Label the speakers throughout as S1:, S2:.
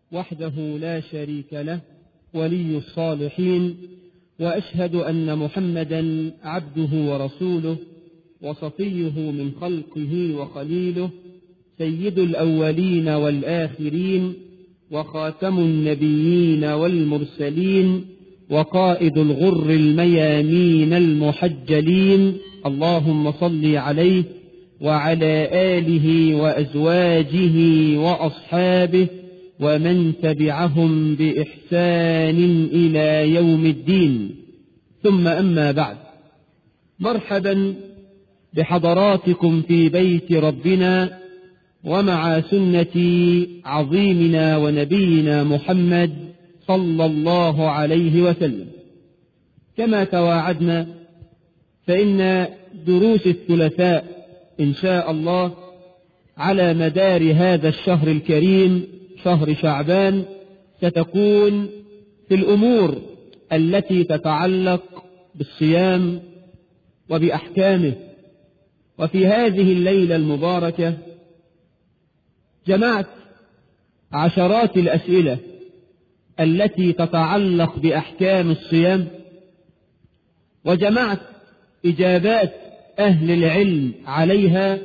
S1: وحده لا شريك له ولي الصالحين، وأشهد أن محمدا عبده ورسوله وصفيه من خلقه وخليله، سيد الأولين والآخرين وخاتم النبيين والمرسلين وقائد الغر الميامين المحجلين، اللهم صل عليه وعلى آله وأزواجه وأصحابه ومن تبعهم بإحسان إلى يوم الدين. ثم أما بعد، مرحبا بحضراتكم في بيت ربنا ومع سنة عظيمنا ونبينا محمد صلى الله عليه وسلم. كما تواعدنا فإن دروس الثلاثاء إن شاء الله على مدار هذا الشهر الكريم شهر شعبان ستكون في الأمور التي تتعلق بالصيام وبأحكامه. وفي هذه الليلة المباركة جمعت عشرات الأسئلة التي تتعلق بأحكام الصيام، وجمعت إجابات أهل العلم عليها،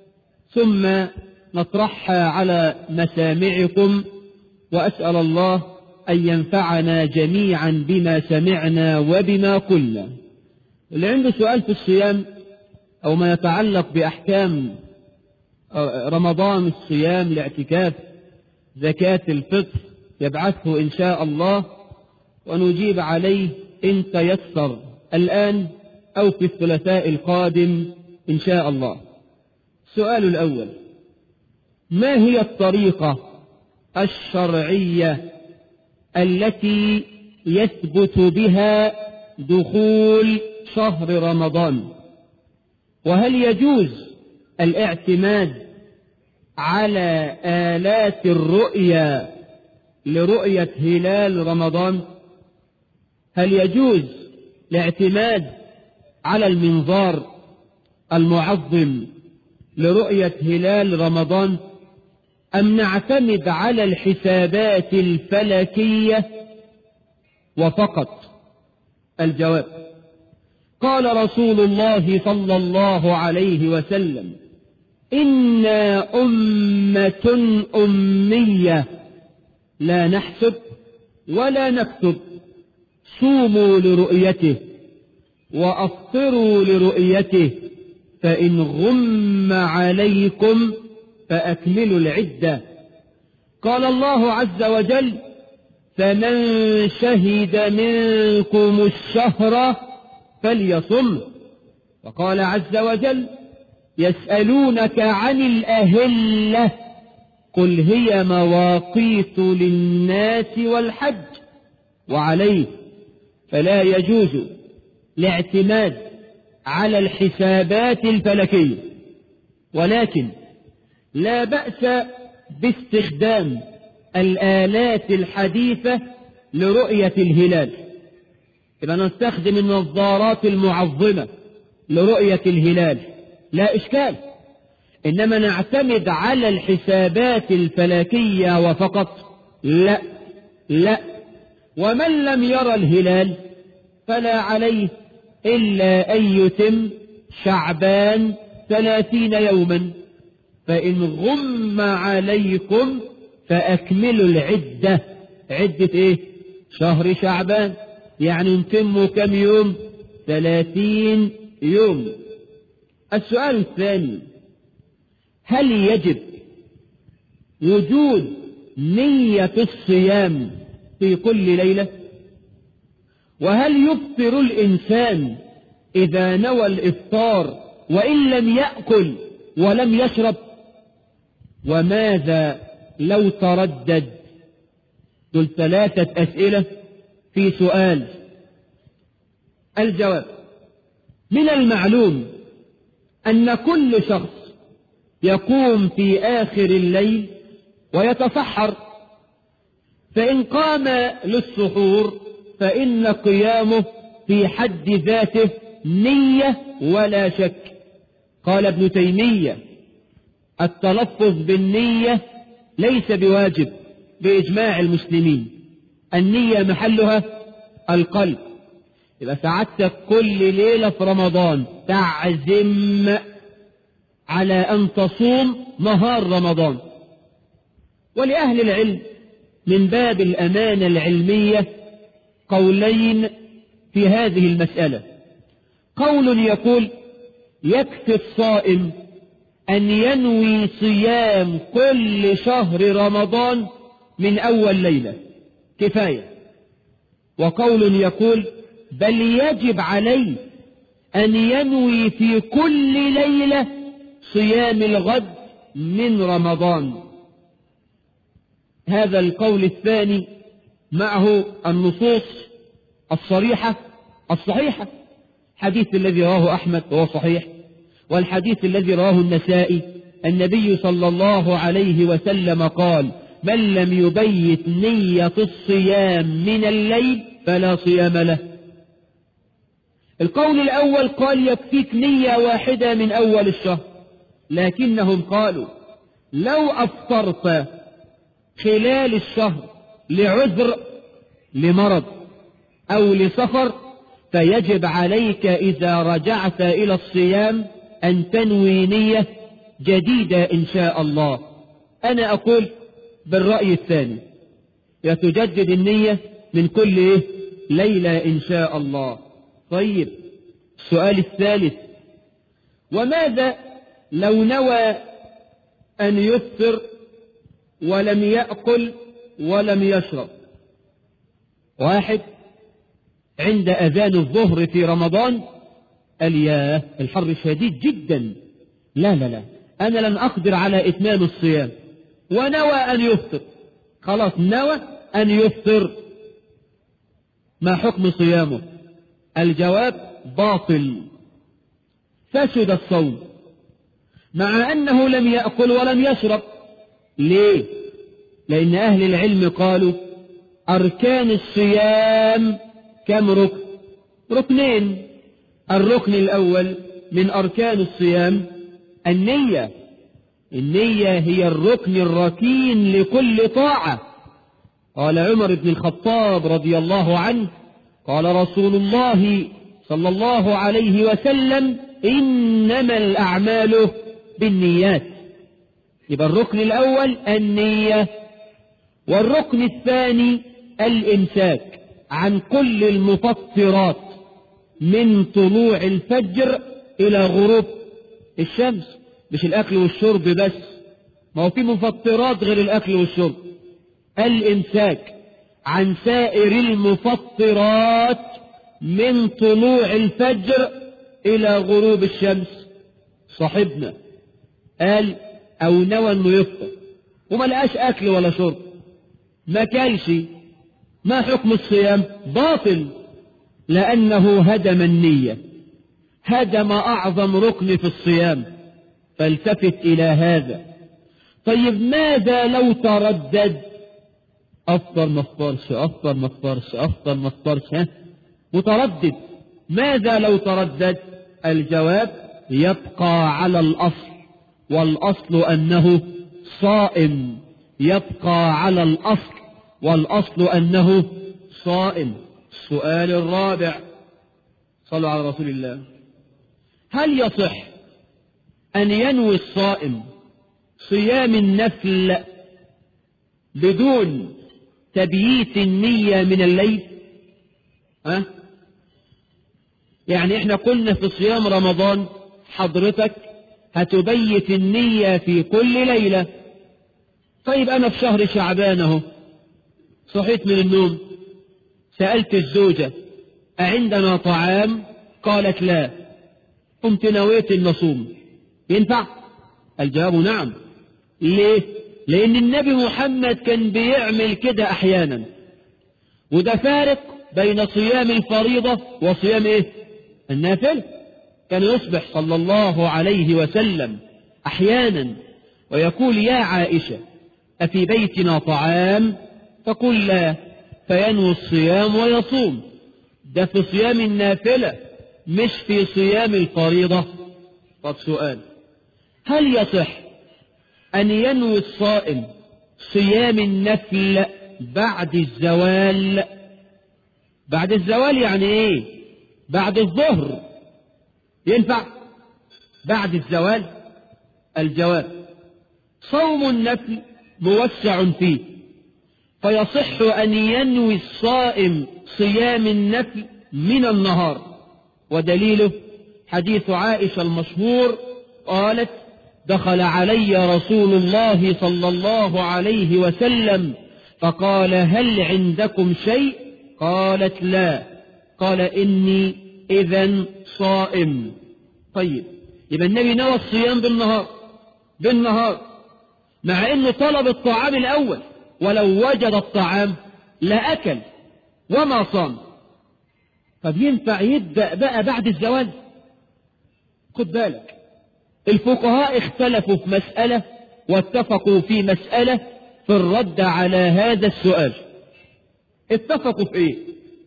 S1: ثم نطرحها على مسامعكم، وأسأل الله أن ينفعنا جميعا بما سمعنا وبما قلنا. اللي عنده سؤال في الصيام أو ما يتعلق بأحكام رمضان، الصيام، الاعتكاف، زكاة الفطر، يبعثه إن شاء الله ونجيب عليه إن تيسر الآن أو في الثلاثاء القادم إن شاء الله. السؤال الأول: ما هي الطريقة الشرعية التي يثبت بها دخول شهر رمضان؟ وهل يجوز الاعتماد على آلات الرؤية لرؤية هلال رمضان؟ هل يجوز الاعتماد على المنظار المعظم لرؤية هلال رمضان، أم نعتمد على الحسابات الفلكية وفقط؟ الجواب: قال رسول الله صلى الله عليه وسلم: إنا أمة أمية لا نحسب ولا نكتب، صوموا لرؤيته وأفطروا لرؤيته، فإن غم عليكم فأكملوا العدة. قال الله عز وجل: فمن شهد منكم الشهر فليصم. وقال عز وجل: يسألونك عن الأهلة قل هي مواقيت للناس والحج. وعليه فلا يجوز الاعتماد على الحسابات الفلكية، ولكن لا بأس باستخدام الآلات الحديثة لرؤية الهلال. إذا نستخدم النظارات المعظمة لرؤية الهلال لا إشكال، إنما نعتمد على الحسابات الفلكية وفقط؟ لا. ومن لم يرى الهلال فلا عليه إلا أن يتم شعبان 30 يوما، فإن غم عليكم فأكملوا العدة. عدة إيه؟ شهر شعبان، يعني نتم كم يوم؟ 30 يوم. السؤال الثاني: هل يجب وجود نية الصيام في كل ليلة؟ وهل يفطر الإنسان إذا نوى الإفطار وإن لم يأكل ولم يشرب؟ وماذا لو تردد؟ دول 3 أسئلة في سؤال. الجواب: من المعلوم أن كل شخص يقوم في آخر الليل ويتسحر، فإن قام للسحور فإن قيامه في حد ذاته نية ولا شك. قال ابن تيمية: التلفظ بالنية ليس بواجب، بإجماع المسلمين النية محلها القلب. يبقى سعادتك كل ليلة في رمضان تعزم على أن تصوم نهار رمضان. ولأهل العلم من باب الأمانة العلمية قولين في هذه المسألة. قول يقول يكفي الصائم أن ينوي صيام كل شهر رمضان من أول ليلة كفاية. وقول يقول بل يجب عليه أن ينوي في كل ليلة صيام الغد من رمضان. هذا القول الثاني معه النصوص الصريحة الصحيحة. الحديث الذي رواه أحمد وهو صحيح، والحديث الذي رواه النسائي النبي صلى الله عليه وسلم قال من لم يبيت نية الصيام من الليل فلا صيام له. القول الأول قال يكفيك نية واحدة من أول الشهر، لكنهم قالوا لو أفطرت خلال الشهر لعذر لمرض أو لسفر فيجب عليك إذا رجعت إلى الصيام أن تنوي نية جديدة إن شاء الله. أنا أقول بالرأي الثاني يتجدد النية من كل ليلة إن شاء الله. طيب السؤال الثالث وماذا لو نوى أن يفطر ولم يأكل ولم يشرب؟ واحد عند أذان الظهر في رمضان قال ياه الحر شديد جدا، لا أنا لن أقدر على إتمام الصيام، ونوى أن يفطر. خلاص نوى أن يفطر، ما حكم صيامه؟ الجواب باطل، فسد الصوم مع أنه لم يأكل ولم يشرب. ليه؟ لأن أهل العلم قالوا أركان الصيام كم ركن؟ ركنين. الركن الأول من أركان الصيام النية. النية هي الركن الركين لكل طاعة. قال عمر بن الخطاب رضي الله عنه قال رسول الله صلى الله عليه وسلم إنما الأعمال بالنيات. يبقى الركن الأول النية. والركن الثاني الإمساك عن كل المفطرات من طلوع الفجر إلى غروب الشمس. مش الأكل والشرب بس، ما هو في مفطرات غير الأكل والشرب. الإمساك عن سائر المفطرات من طلوع الفجر إلى غروب الشمس. صاحبنا قال أو نوى أنه يفطر وما لقاش أكل ولا شرب، ما كلش، ما حكم الصيام؟ باطل، لأنه هدم النية، هدم أعظم ركن في الصيام. فالتفت إلى هذا. طيب ماذا لو تردد؟ أفطر ما افطرش، أفطر ما افطرش، أفطر ما افطرش، متردد. ماذا لو تردد؟ الجواب يبقى على الأصل، والأصل أنه صائم. يبقى على الأصل والأصل أنه صائم. السؤال الرابع، صلوا على رسول الله، هل يصح أن ينوي الصائم صيام النفل بدون تبييت النية من الليل؟ يعني احنا قلنا في صيام رمضان حضرتك هتبيت النية في كل ليلة. طيب أنا في شهر شعبان اهو صحيت من النوم، سألت الزوجة أعندنا طعام؟ قالت لا. قمت نويت أن أصوم، ينفع؟ الجواب نعم. ليه؟ لأن النبي محمد كان بيعمل كده أحيانا، وده فارق بين صيام الفريضة وصيام النافلة. كان يصبح صلى الله عليه وسلم أحيانا ويقول يا عائشة أفي بيتنا طعام؟ تقول لا، فينوي الصيام ويصوم. ده في صيام النافلة مش في صيام الفريضة. طب سؤال، هل يصح أن ينوي الصائم صيام النفل بعد الزوال. بعد الزوال يعني ايه؟ بعد الظهر ينفع؟ بعد الزوال الجواب صوم النفل موسع فيه، فيصح أن ينوي الصائم صيام النفل من النهار، ودليله حديث عائشة المشهور قالت: دخل علي رسول الله صلى الله عليه وسلم فقال: هل عندكم شيء؟ قالت: لا. قال: إني إذن صائم. طيب، يبقى النبي نوى الصيام بالنهار مع انه طلب الطعام الاول، ولو وجد الطعام لأكل وما صام. طب ينفع يبدأ بقى بعد الزوال؟ خد بالك، الفقهاء اختلفوا في مسألة واتفقوا في مسألة في الرد على هذا السؤال. اتفقوا في ايه؟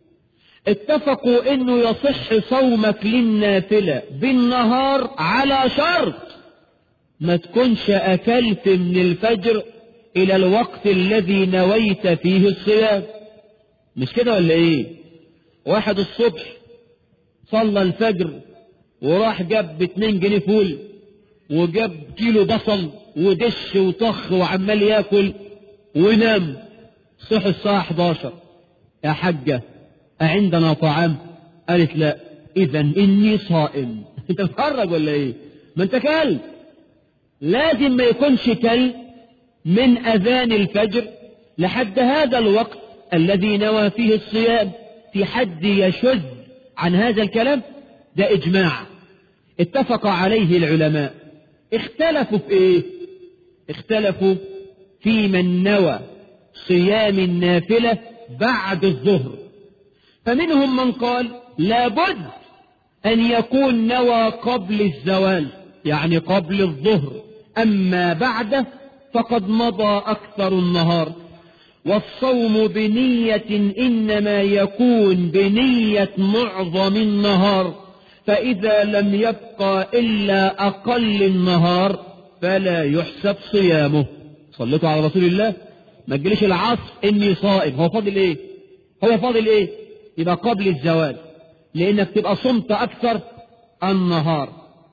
S1: اتفقوا انه يصح صومك للنافلة بالنهار على شرط ما تكونش اكلت من الفجر الى الوقت الذي نويت فيه الصيام. مش كده ولا ايه؟ واحد الصبح صلى الفجر وراح جاب 2 جنيه فول وجاب كيلو بصل ودش وطخ وعمال ياكل ونام، صحي الساعة 11: يا حجة عندنا طعام؟ قالت: لا. إذن إني صائم. انت بتتفرج ولا ايه؟ ما انت كل لازم ما يكونش كل من أذان الفجر لحد هذا الوقت الذي نوى فيه الصيام. في حد يشذ عن هذا الكلام؟ ده إجماع اتفق عليه العلماء. اختلفوا في ايه؟ اختلفوا في من نوى صيام النافلة بعد الظهر، فمنهم من قال لابد أن يكون نوى قبل الزوال، يعني قبل الظهر، أما بعده فقد مضى أكثر النهار. والصوم بنية إنما يكون بنية معظم النهار، فإذا لم يبقى إلا أقل النهار فلا يحسب صيامه. صليتوا على رسول الله. ما تجيليش العصر إني صائم، هو فاضل إيه؟ يبقى قبل الزوال، لأنك تبقى صمت أكثر النهار.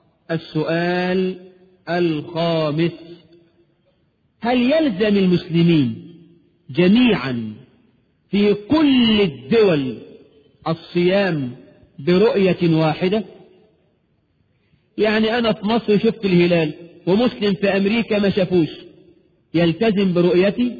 S1: السؤال الخامس: هل يلزم المسلمين جميعا في كل الدول الصيام برؤية واحدة؟ يعني أنا في مصر شفت الهلال ومسلم في أمريكا ما شافوش، يلتزم برؤيتي؟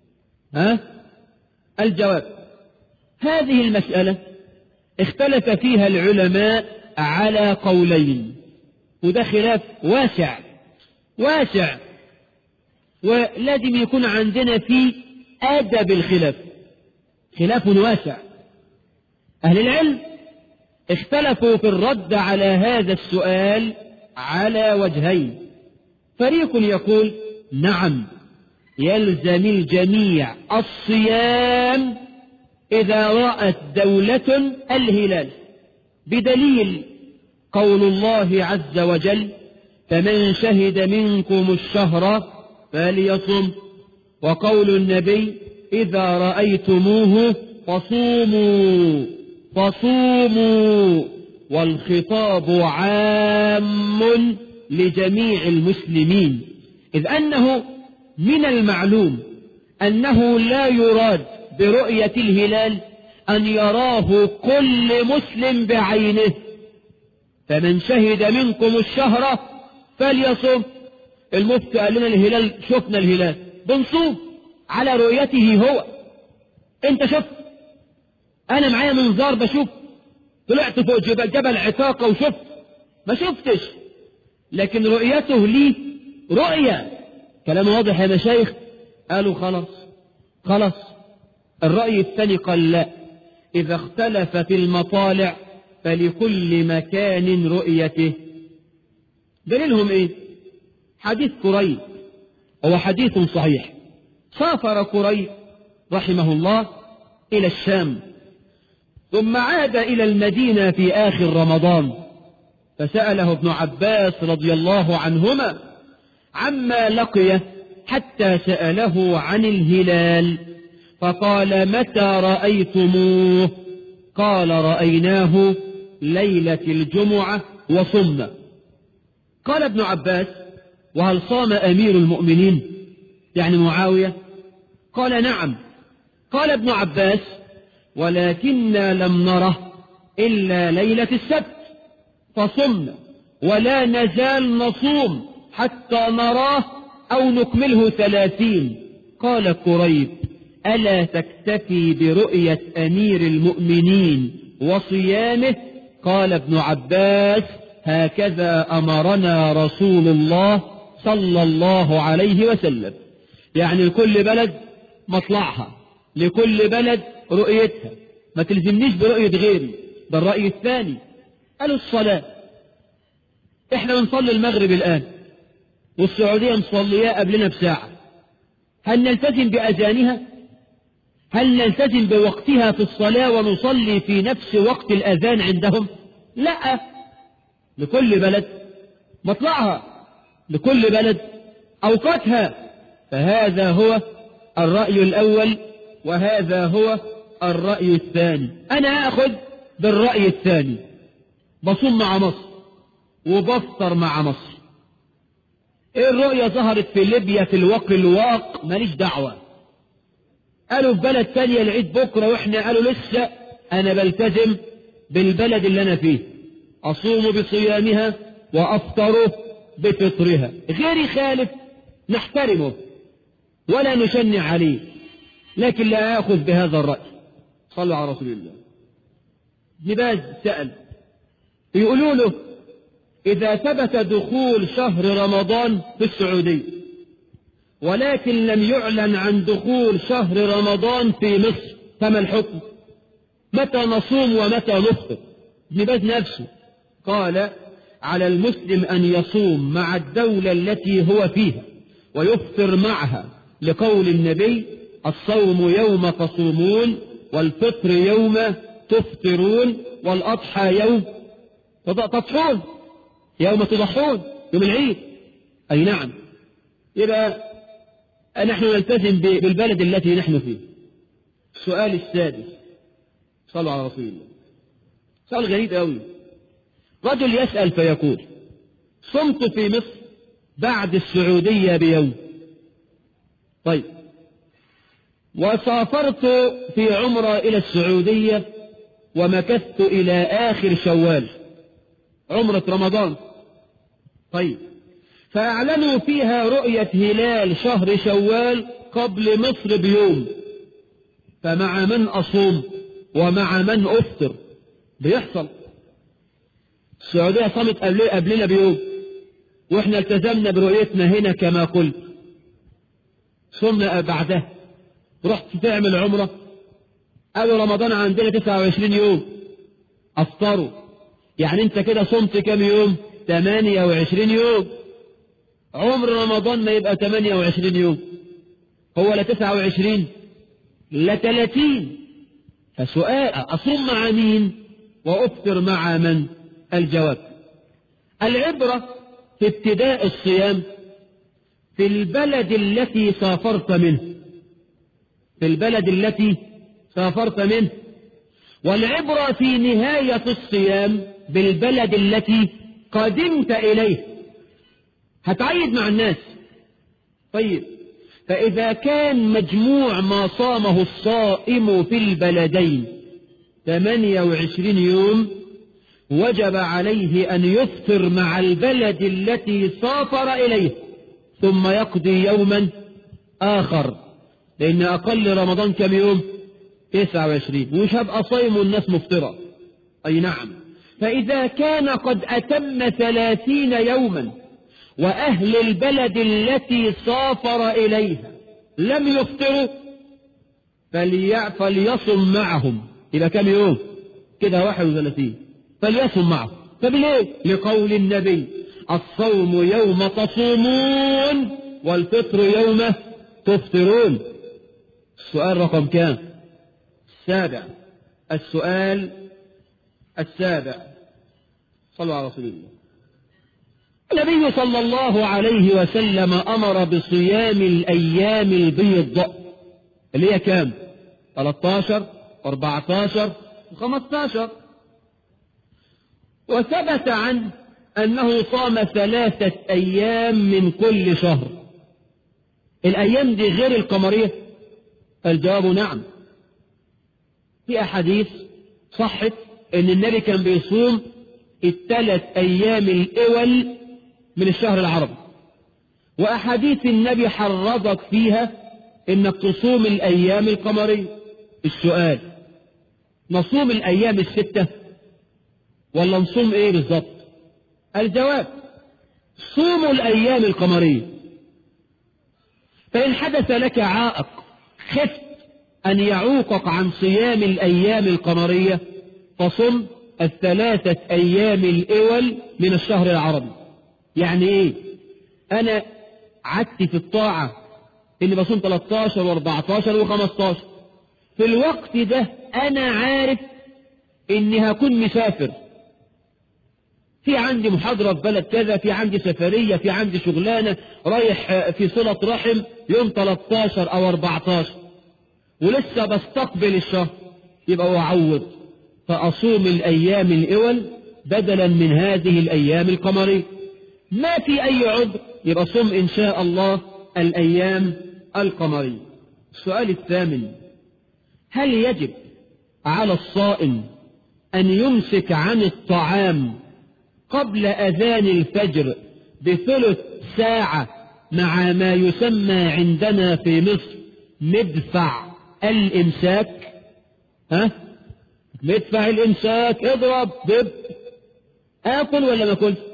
S1: الجواب: هذه المسألة اختلف فيها العلماء على قولين، وده خلاف واسع، ولازم يكون عندنا فيه أدب الخلاف. خلاف واسع. أهل العلم اختلفوا في الرد على هذا السؤال على وجهين. فريق يقول: نعم، يلزم الجميع الصيام إذا رأت دولة الهلال، بدليل قول الله عز وجل: فمن شهد منكم الشهر فليصم، وقول النبي: إذا رأيتموه فصوموا، والخطاب عام لجميع المسلمين، إذ أنه من المعلوم أنه لا يراد برؤية الهلال أن يراه كل مسلم بعينه. فمن شهد منكم الشهر فليصم. المفتي قال لنا الهلال، شفنا الهلال، بنصوم على رؤيته هو. انت شفت؟ انا معايا منظار بشوف، طلعت فوق جبل عتاقة وشفت؟ ما شفتش، لكن رؤيته لي رؤية. كلام واضح يا مشايخ؟ قالوا خلاص. الرأي الثاني قال: لا، إذا اختلف في المطالع فلكل مكان رؤيته. دليلهم ايه؟ حديث قريب، هو حديث صحيح. سافر قريب رحمه الله إلى الشام، ثم عاد إلى المدينة في آخر رمضان، فسأله ابن عباس رضي الله عنهما عما لقيه حتى سأله عن الهلال فقال متى رأيتموه؟ قال رأيناه ليلة الجمعة وصمنا. قال ابن عباس وهل صام أمير المؤمنين يعني معاوية؟ قال نعم. قال ابن عباس ولكننا لم نره إلا ليلة السبت فصمنا ولا نزال نصوم حتى نراه أو نكمله 30. قال كريب ألا تكتفي برؤية أمير المؤمنين وصيامه؟ قال ابن عباس هكذا أمرنا رسول الله صلى الله عليه وسلم. يعني لكل بلد مطلعها، لكل بلد رؤيتها، ما تلزمنيش برؤية غيري. ده الرأي الثاني. قالوا الصلاة، احنا بنصلي المغرب الآن والسعودية مصلياه قبلنا بساعة، هل نلتزم بأذانها؟ هل نلتزم بوقتها في الصلاة ونصلي في نفس وقت الأذان عندهم؟ لا، لكل بلد مطلعها، لكل بلد أوقاتها. فهذا هو الرأي الأول وهذا هو الرأي الثاني. أنا أخذ بالرأي الثاني، بصوم مع مصر وبفطر مع مصر. إيه الرؤية ظهرت في ليبيا في الوقت الواق ماليش دعوة. قالوا في بلد تانية العيد بكرة وإحنا قالوا لسه. أنا بلتزم بالبلد اللي أنا فيه، أصوم بصيامها وأفطر بفطرها. غيري خالف نحترمه ولا نشنع عليه، لكن لا أخذ بهذا الرأي. صلوا على رسول الله. ابن باز سأل يقولوا له إذا ثبت دخول شهر رمضان في السعودية ولكن لم يعلن عن دخول شهر رمضان في مصر فما الحكم؟ متى نصوم ومتى نفطر؟ ابن باز نفسه قال على المسلم أن يصوم مع الدولة التي هو فيها ويفطر معها، لقول النبي الصوم يوم تصومون والفطر يوم تفطرون والأضحى يوم تضحون، يوم تضحون، يوم العيد. أي نعم. يبقى نحن نلتزم بالبلد التي نحن فيه. السؤال السادس، صلوا على رسول الله. سؤال غريب أوي. رجل يسأل فيقول صمت في مصر بعد السعودية بيوم، طيب، وسافرت في عمرة إلى السعودية ومكثت إلى آخر شوال، عمرة رمضان، طيب، فأعلنوا فيها رؤية هلال شهر شوال قبل مصر بيوم، فمع من أصوم ومع من أفطر؟ بيحصل. السعودية صامت قبلنا بيوم وإحنا التزمنا برؤيتنا هنا كما قلت، صمنا بعدها، رحت تعمل عمرة قالوا رمضان عندنا 29 يوم، أفطروا، يعني أنت كده صمت كم يوم؟ 28 يوم. عمر رمضان ما يبقى 28 يوم، هو لا 29 لا 30. فسؤال أصوم مع مين وأفطر مع من؟ الجواب العبرة في ابتداء الصيام في البلد التي سافرت منه، في البلد التي سافرت منه، والعبرة في نهاية الصيام بالبلد التي قدمت إليه. هتعيد مع الناس، طيب، فإذا كان مجموع ما صامه الصائم في البلدين 28 يوم وجب عليه أن يفطر مع البلد التي سافر إليه ثم يقضي يوما آخر، لأن أقل رمضان كم يوم؟ 29، ومش هبقى صايم والناس مفطرة. أي نعم. فإذا كان قد أتم 30 يوما وأهل البلد التي سافر إليها لم يفطروا فليصم معهم. إلى كم يوم؟ كده 31، فليصم معهم. فبليه؟ لقول النبي الصوم يوم تصومون والفطر يوم تفطرون. السؤال رقم كام؟ السابع. السؤال السابع، صلوا على رسول الله. النبي صلى الله عليه وسلم أمر بصيام الأيام البيض اللي هي كام؟ 13 14 و15. وثبت عنه أنه صام 3 أيام من كل شهر. الأيام دي غير القمرية؟ الجواب نعم. في أحاديث صحت أن النبي كان بيصوم 3 أيام الأول من الشهر العربي، وأحاديث النبي حرضك فيها أنك تصوم الأيام القمرية. السؤال: نصوم الأيام 6 ولا نصوم إيه بالضبط؟ الجواب: صوموا الأيام القمرية. فإن حدث لك عائق خفت أن يعوقك عن صيام الأيام القمرية فصم 3 أيام الأول من الشهر العربي. يعني إيه؟ أنا عدت في الطاعة إني بصوم 13 و14 و15. في الوقت ده أنا عارف إني هكون مسافر، في عندي محاضرة في بلد كذا، في عندي سفرية، في عندي شغلانة، رايح في صلة رحم يوم 13 أو 14 ولسه بستقبل الشهر، يبقى أعوض فأصوم الأيام الأول بدلا من هذه الأيام القمرية. ما في أي عذر يبقى صوم إن شاء الله الأيام القمرية. السؤال الثامن: هل يجب على الصائم أن يمسك عن الطعام قبل أذان الفجر ب3 ساعة مع ما يسمى عندنا في مصر مدفع الإمساك؟ مدفع الإمساك، اضرب دب. آكل ولا ما أكلش؟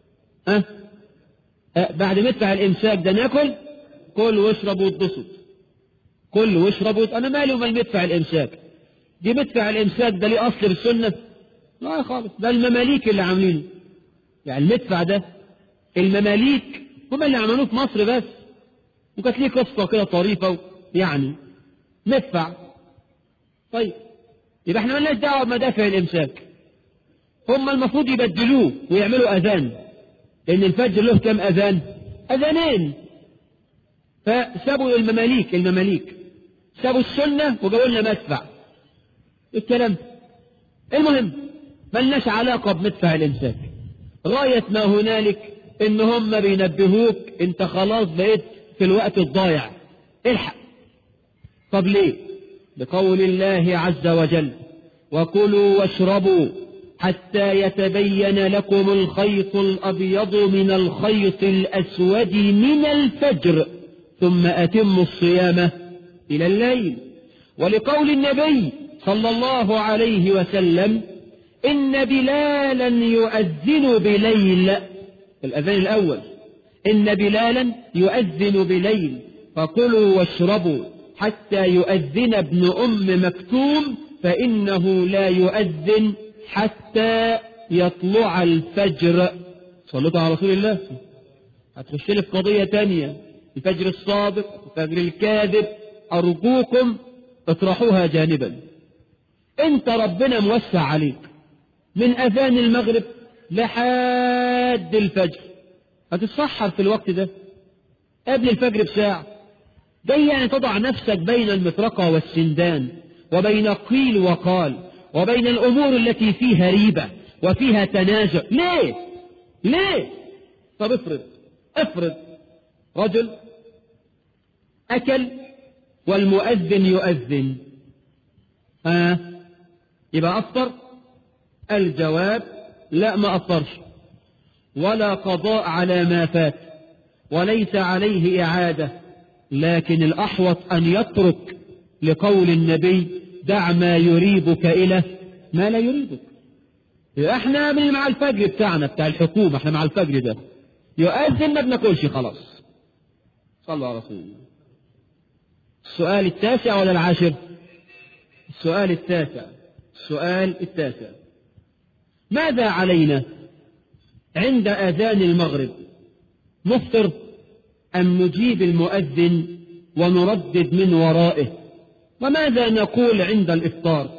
S1: بعد مدفع الإمساك ده ناكل؟ كل واشرب واتبسط، كل واشرب أنا مالي ومال مدفع الإمساك؟ دي مدفع الإمساك ده ليه أصل بالسنة؟ لا خالص، ده المماليك اللي عاملينه. يعني المدفع ده المماليك هم اللي عملوه في مصر بس، وكانت ليه قصة كده طريفة يعني مدفع. طيب يبقى احنا مالناش دعوة بمدافع الإمساك، هم المفروض يبدلوه ويعملوا أذان، لأن الفجر له كم أذان؟ أذانين. فسابوا المماليك سابوا السنة وقالوا لنا مدفع. الكلام المهم ملناش علاقة بمدفع الإمساك. غاية ما هنالك إن هم بينبهوك أنت خلاص بقيت في الوقت الضايع، الحق. طب ليه؟ بقول الله عز وجل: وكلوا واشربوا حتى يتبين لكم الخيط الأبيض من الخيط الأسود من الفجر ثم أتموا الصيام إلى الليل. ولقول النبي صلى الله عليه وسلم: إن بلالا يؤذن بليل، الأذان الأول، إن بلالا يؤذن بليل فكلوا واشربوا حتى يؤذن ابن أم مكتوم فإنه لا يؤذن حتى يطلع الفجر. صلوا على رسول الله. هتخش لي في قضية تانية، الفجر الصادق الفجر الكاذب، أرجوكم اطرحوها جانبا. انت ربنا موسع عليك من أذان المغرب لحد الفجر، هتتسحر في الوقت ده قبل الفجر بساعة. ده يعني تضع نفسك بين المطرقة والسندان، وبين قيل وقال، وبين الأمور التي فيها ريبة وفيها تنازع. ليه؟ طب افرض رجل أكل والمؤذن يؤذن، يبقى أفطر؟ الجواب: لا، ما أفطرش، ولا قضاء على ما فات، وليس عليه إعادة، لكن الأحوط أن يترك، لقول النبي: دع ما يريبك إلى ما لا يريبك. احنا مع الفجر بتاعنا بتاع الحكومة، احنا مع الفجر ده يؤذن ما بناكلش خلاص. صلوا على رسول الله. السؤال 9 ولا 10؟ السؤال 9. ماذا علينا عند أذان المغرب؟ نفطر أم نجيب المؤذن ونردد من ورائه؟ وماذا نقول عند الإفطار؟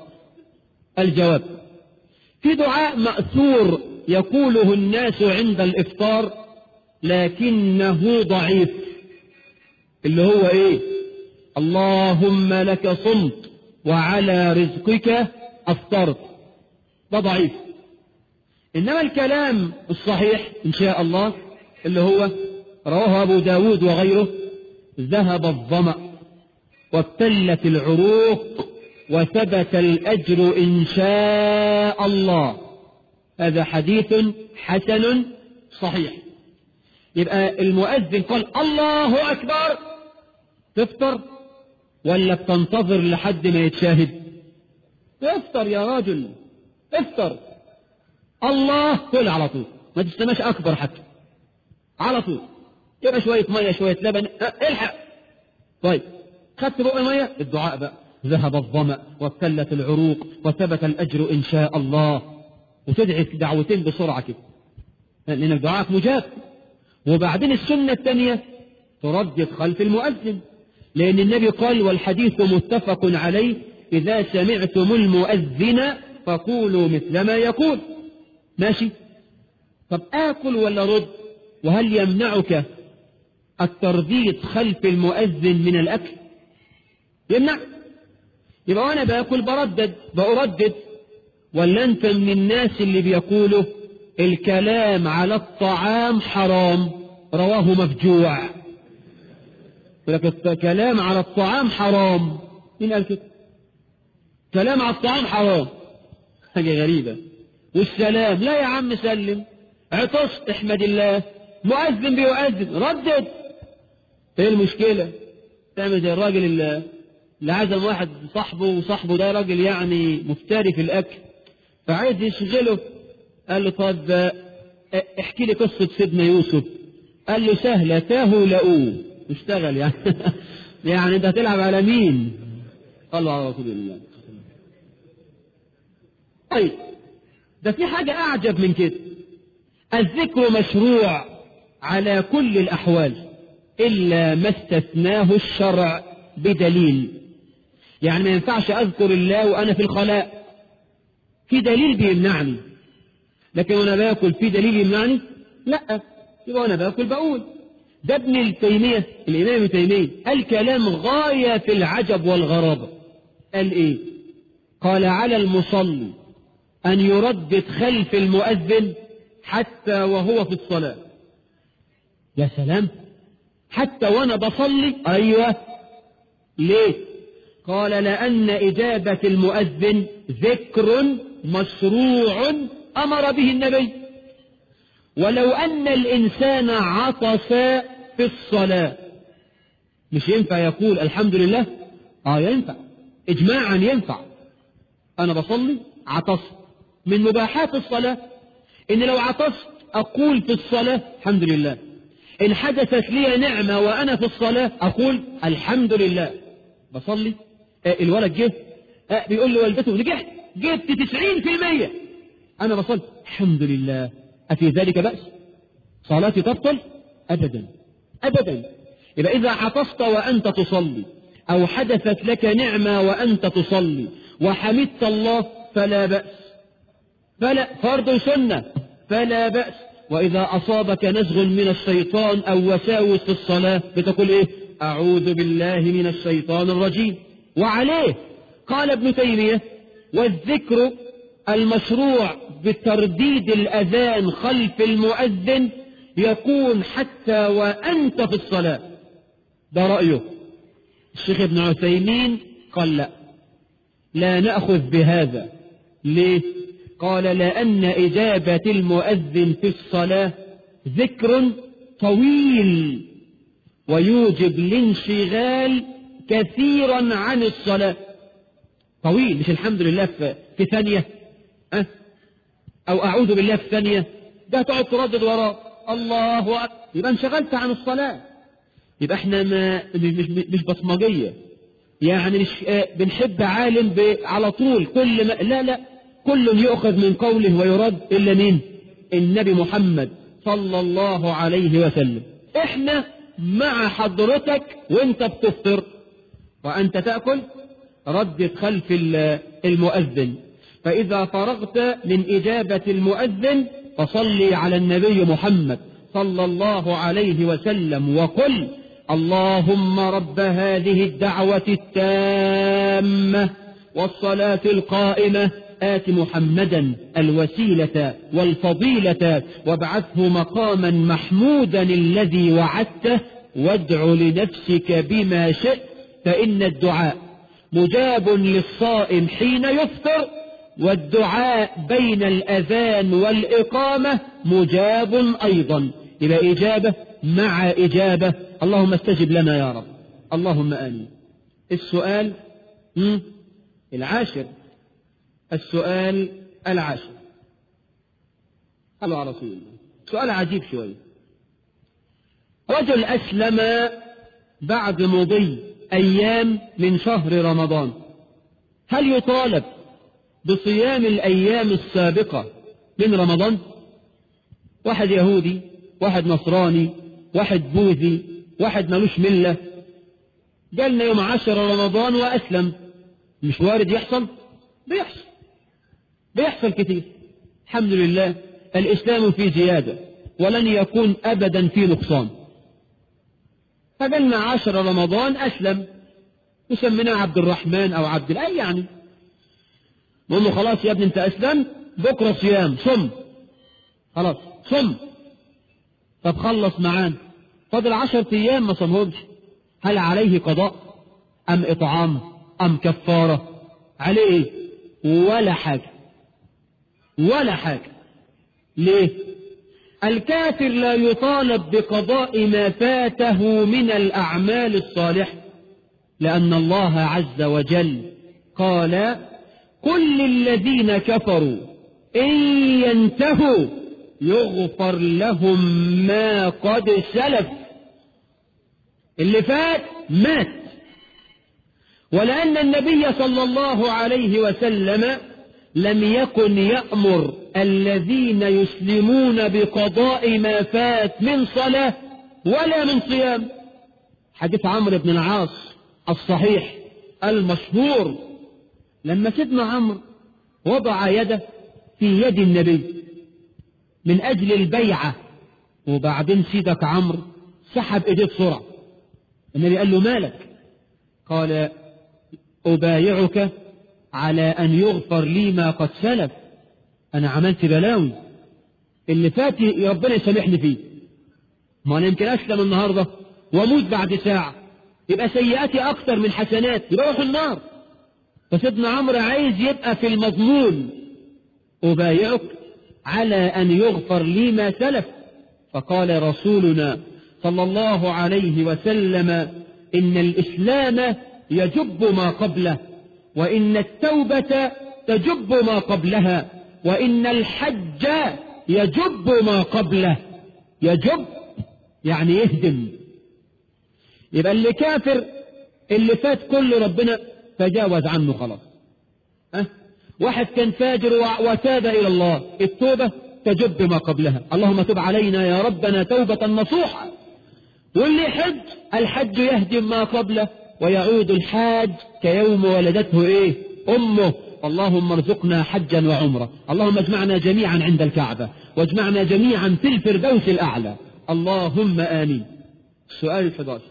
S1: الجواب: في دعاء مأثور يقوله الناس عند الإفطار لكنه ضعيف، اللي هو ايه؟ اللهم لك صمت وعلى رزقك أفطرت، ده ضعيف. إنما الكلام الصحيح إن شاء الله اللي هو رواه أبو داود وغيره: ذهب الظمأ وابتلت العروق وثبت الأجر إن شاء الله. هذا حديث حسن صحيح. يبقى المؤذن قال الله أكبر تفطر ولا بتنتظر لحد ما يتشاهد؟ افطر يا راجل، افطر. الله كل على طول، ما تستناش أكبر حتى، على طول. يبقى شوية مية شوية لبن، الحق. طيب خدت بقى مية، الدعاء بقى: ذهب الظمأ وابتلت العروق وثبت الأجر إن شاء الله. وتدعي دعوتين بسرعة كده لأن دعاءك مجاب. وبعدين السنة الثانية تردد خلف المؤذن، لأن النبي قال والحديث متفق عليه: إذا سمعتم المؤذن فقولوا مثل ما يقول. ماشي. طب آكل ولا رد؟ وهل يمنعك الترديد خلف المؤذن من الأكل؟ يمنع. يبقى وأنا بأكل بأردد. ولا أنت من الناس اللي بيقولوا الكلام على الطعام حرام؟ رواه مفجوع. لكن الكلام على الطعام حرام، مين قال كده؟ كلام على الطعام حرام، حاجة غريبة. والسلام لا يا عم سلم، عطست احمد الله، مؤذن بيؤذن ردد. ايه المشكلة؟ تعمل زي الراجل اللي عزم واحد صاحبه، وصاحبه ده راجل يعني مفتري في الأكل، فعايز يشغله. قال له طب احكي لي قصة سيدنا يوسف. قال له سهلة، تاهوا لقوه. اشتغل يعني يعني انت هتلعب على مين؟ قال له على رسول الله. طيب ده في حاجة أعجب من كده: الذكر مشروع على كل الأحوال إلا ما استثناه الشرع بدليل. يعني ما ينفعش أذكر الله وأنا في الخلاء، في دليل بيمنعني. لكن وأنا باكل في دليل يمنعني؟ لا. يبقى وأنا باكل بقول. ده ابن تيمية، الإمام ابن تيمية، قال كلام غاية في العجب والغرابة. قال إيه؟ قال: على المصلي أن يردد خلف المؤذن حتى وهو في الصلاة. يا سلام، حتى وأنا بصلي؟ أيوة. ليه؟ قال: لأن إجابة المؤذن ذكر مشروع أمر به النبي. ولو أن الإنسان عطس في الصلاة مش ينفع يقول الحمد لله؟ ينفع إجماعا، ينفع. أنا بصلي عطست، من مباحات الصلاة إن لو عطست أقول في الصلاة الحمد لله. إن حدثت لي نعمة وأنا في الصلاة أقول الحمد لله. بصلي، الولد جه بيقول لي والدته نجحت، جبت 90%. أنا بصلي الحمد لله. أفي ذلك بأس؟ صلاتي تبطل؟ أبدا أبدا. يبقى إذا عطست وأنت تصلي، أو حدثت لك نعمة وأنت تصلي وحمدت الله فلا بأس، فلا فرض سنة فلا بأس. وإذا أصابك نزغ من الشيطان أو وساوس في الصلاة بتقول إيه؟ أعوذ بالله من الشيطان الرجيم. وعليه قال ابن تيمية: والذكر المشروع بترديد الأذان خلف المؤذن يكون حتى وأنت في الصلاة. ده رأيه. الشيخ ابن عثيمين قال لا نأخذ بهذا. ليه؟ قال: لأن إجابة المؤذن في الصلاة ذكر طويل ويوجب الانشغال كثيرا عن الصلاة. طويل، مش الحمد لله في ثانية، أو أعوذ بالله في ثانية، ده تقعد تردد وراه الله أكبر، يبقى انشغلت عن الصلاة. يبقى احنا مش بصمجية، يعني مش بنحب عالم على طول كل ما، لا، كل يؤخذ من قوله ويرد إلا مين؟ النبي محمد صلى الله عليه وسلم. احنا مع حضرتك وانت بتفطر وانت تأكل ردد خلف المؤذن. فإذا فرغت من إجابة المؤذن فصلي على النبي محمد صلى الله عليه وسلم وقل اللهم رب هذه الدعوة التامة والصلاة القائمة آت محمدا الوسيلة والفضيلة وابعثه مقاما محمودا الذي وعدته وادع لنفسك بما شئت فإن الدعاء مجاب للصائم حين يفطر والدعاء بين الأذان والإقامة مجاب أيضا. إلى إجابة مع إجابة. اللهم استجب لنا يا رب. اللهم آمين. السؤال العاشر. السؤال العاشر. صلوا على رسول الله. سؤال عجيب شوي. رجل أسلم بعد مضي أيام من شهر رمضان، هل يطالب بصيام الأيام السابقة من رمضان؟ واحد يهودي، واحد نصراني، واحد بوذي، واحد ملوش ملة، جالنا يوم 10 رمضان وأسلم، مش وارد يحصل؟ بيحصل كتير. الحمد لله الإسلام في زيادة ولن يكون أبدا في نقصان. فجالنا 10 رمضان أسلم، وسميناه عبد الرحمن أو عبد الله يعني، نقول له خلاص يا ابني أنت أسلم، بكرة صيام، صم، خلاص صم. طب خلص معانا، فاضل 10 أيام ما صمهمش، هل عليه قضاء أم إطعام أم كفارة؟ عليه إيه؟ ولا حاجة، ولا حاجة. ليه؟ الكافر لا يطالب بقضاء ما فاته من الأعمال الصالحة، لأن الله عز وجل قال كل الذين كفروا إن ينتهوا يغفر لهم ما قد سلف. اللي فات مات. ولأن النبي صلى الله عليه وسلم لم يكن يأمر الذين يسلمون بقضاء ما فات من صلاة ولا من صيام. حديث عمرو بن العاص الصحيح المشهور، لما سيدنا عمرو وضع يده في يد النبي من أجل البيعة، وبعدين سيدك عمرو سحب ايديه بسرعة، النبي قال له مالك؟ قال أبايعك على أن يغفر لي ما قد سلف، أنا عملت بلاوي، اللي فات ربنا يسامحني فيه، ما أنا يمكن أسلم النهاردة وأموت بعد ساعة، يبقى سيئاتي أكثر من حسنات، يروح النار. فسيدنا عمرو عايز يبقى في المضمون، أبايعك على أن يغفر لي ما سلف. فقال رسولنا صلى الله عليه وسلم إن الإسلام يجب ما قبله، وإن التوبة تجب ما قبلها، وإن الحج يجب ما قبله. يجب يعني يهدم. يبقى اللي كافر اللي فات كله ربنا تجاوز عنه خلاص. واحد كان فاجر وتاب إلى الله، التوبة تجب ما قبلها. اللهم تب علينا يا ربنا توبة نصوحة. واللي حج الحج يهدم ما قبله ويعود الحاج كيوم ولدته ايه امه. اللهم ارزقنا حجا وعمرة. اللهم اجمعنا جميعا عند الكعبة واجمعنا جميعا في الفردوس الأعلى. اللهم آمين. السؤال 11.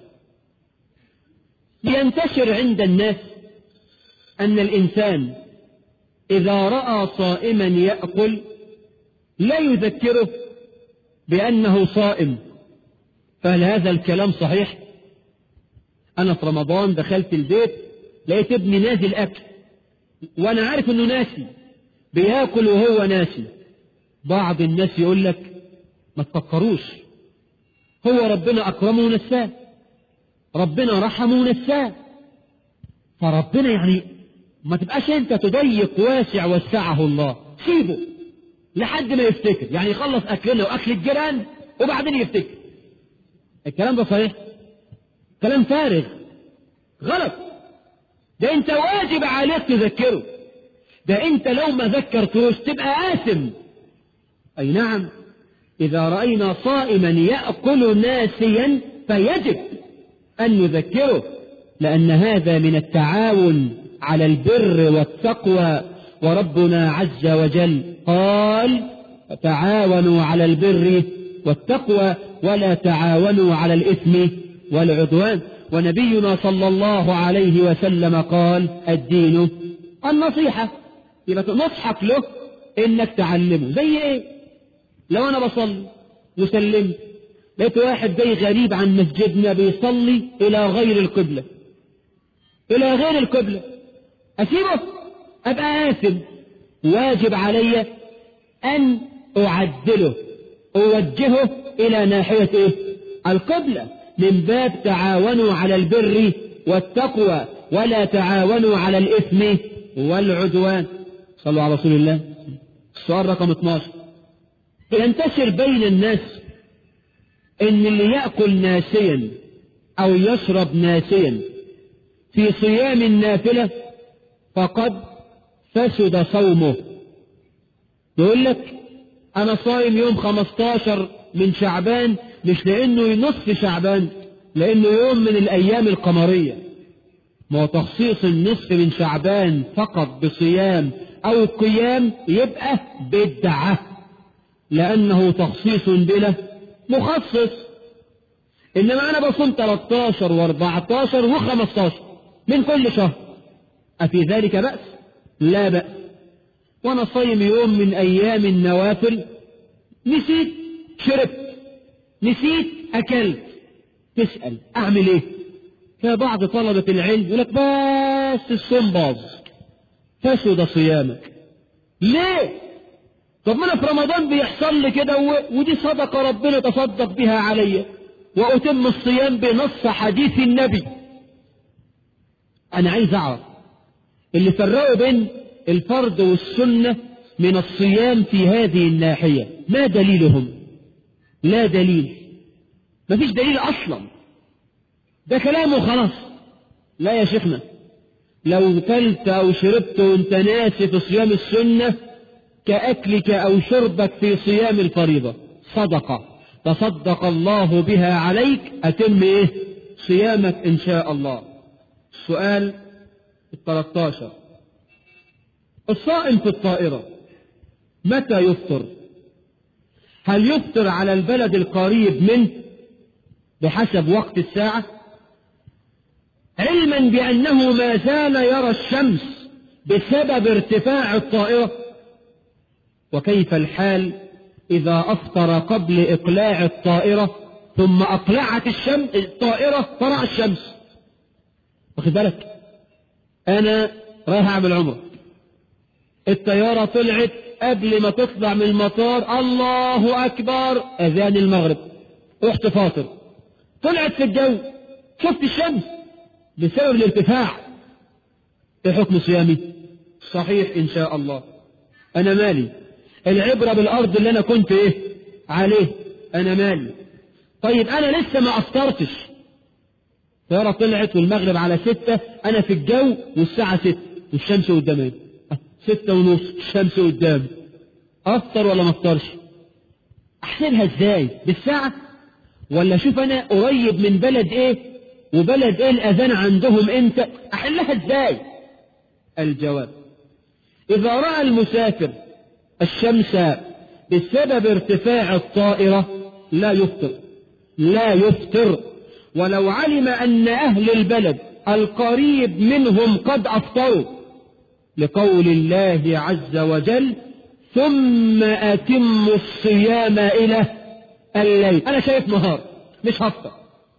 S1: ينتشر عند الناس أن الإنسان إذا رأى صائما يأكل لا يذكره بأنه صائم، فهل هذا الكلام صحيح؟ أنا في رمضان دخلت البيت لقيت ابني نازل أكل وأنا عارف أنه ناسي، بياكل وهو ناسي. بعض الناس يقول لك ما تفكروش، هو ربنا أكرمه ونساه، ربنا رحمه ونساه، فربنا يعني ما تبقاش أنت تضيق واسع وسعه الله، سيبه لحد ما يفتكر، يعني يخلص أكلنا وأكل الجيران وبعدين يفتكر. الكلام ده صحيح؟ كلام فارغ غلط. ده انت واجب عليك تذكره، ده انت لو ما ذكرتوش تبقى آثم. اي نعم، اذا رأينا صائما يأكل ناسيا فيجب ان نذكره، لان هذا من التعاون على البر والتقوى، وربنا عز وجل قال تعاونوا على البر والتقوى ولا تعاونوا على الإثم والعدوان. ونبينا صلى الله عليه وسلم قال الدين النصيحة، يبقى نصحك له إنك تعلمه. زي إيه؟ لو أنا بصلي وسلمت لقيت واحد جاي غريب عن مسجدنا بيصلي إلى غير القبلة، إلى غير القبلة، أسيبه؟ أبقى آثم. واجب علي أن أعدله، أوجهه إلى ناحية إيه؟ القبلة، من باب تعاونوا على البر والتقوى ولا تعاونوا على الإثم والعدوان. صلوا على رسول الله. السؤال رقم 12: ينتشر بين الناس إن اللي يأكل ناسيا أو يشرب ناسيا في صيام النافلة فقد فسد صومه. يقول لك أنا صايم يوم 15 من شعبان، مش لأنه نصف شعبان، لأنه يوم من الأيام القمرية. ما هو تخصيص النصف من شعبان فقط بصيام أو قيام يبقى بدعة، لأنه تخصيص بلا مخصص. إنما أنا بصوم 13 و14 و15 من كل شهر، أفي ذلك بأس؟ لا بأس. وأنا صايم يوم من أيام النوافل، نسيت شربت، نسيت أكلت، تسأل أعمل إيه؟ فبعض طلبة العلم يقول لك بس الصوم باظ، فسد صيامك. ليه؟ طب ما أنا في رمضان بيحصل لي كده، ودي صدقة ربنا تصدق بها علي، وأتم الصيام بنص حديث النبي. أنا عايز أعرف اللي فرقوا بين الفرض والسنة من الصيام في هذه الناحية، ما دليلهم؟ لا دليل، ما فيش دليل أصلا، ده كلامه خلاص. لا يا شيخنا، لو كلت أو شربت وانت ناسي في صيام السنة كأكلك أو شربك في صيام الفريضة، صدقة تصدق الله بها عليك، أتم إيه؟ صيامك إن شاء الله. السؤال 13: الصائم في الطائرة متى يفطر؟ هل يفطر على البلد القريب منه بحسب وقت الساعة، علما بأنه ما زال يرى الشمس بسبب ارتفاع الطائرة؟ وكيف الحال إذا أفطر قبل إقلاع الطائرة ثم أقلعت الطائرة طلع الشمس؟ واخد بالك، أنا رايح أعمل عمرة، الطيارة طلعت قبل ما تطلع من المطار، الله أكبر، أذان المغرب، رحت فاطر، طلعت في الجو، شفت الشمس بسبب الارتفاع، ايه حكم صيامي؟ صحيح إن شاء الله. أنا مالي، العبرة بالأرض اللي أنا كنت إيه عليه، أنا مالي. طيب أنا لسه ما أفطرتش، الطيارة طلعت والمغرب على 6، أنا في الجو والساعة 6 والشمس قدامي، 6:30 الشمس قدامي، أفطر ولا ما أفطرش؟ أحسبها إزاي؟ بالساعة؟ ولا شوف أنا قريب من بلد إيه وبلد إيه الأذان عندهم إمتى؟ أحلها إزاي؟ الجواب: إذا رأى المسافر الشمس بسبب ارتفاع الطائرة لا يفطر، لا يفطر، ولو علم أن أهل البلد القريب منهم قد أفطروا، لقول الله عز وجل: ثم أتموا الصيام إلى الليل. أنا شايف نهار مش هفطر،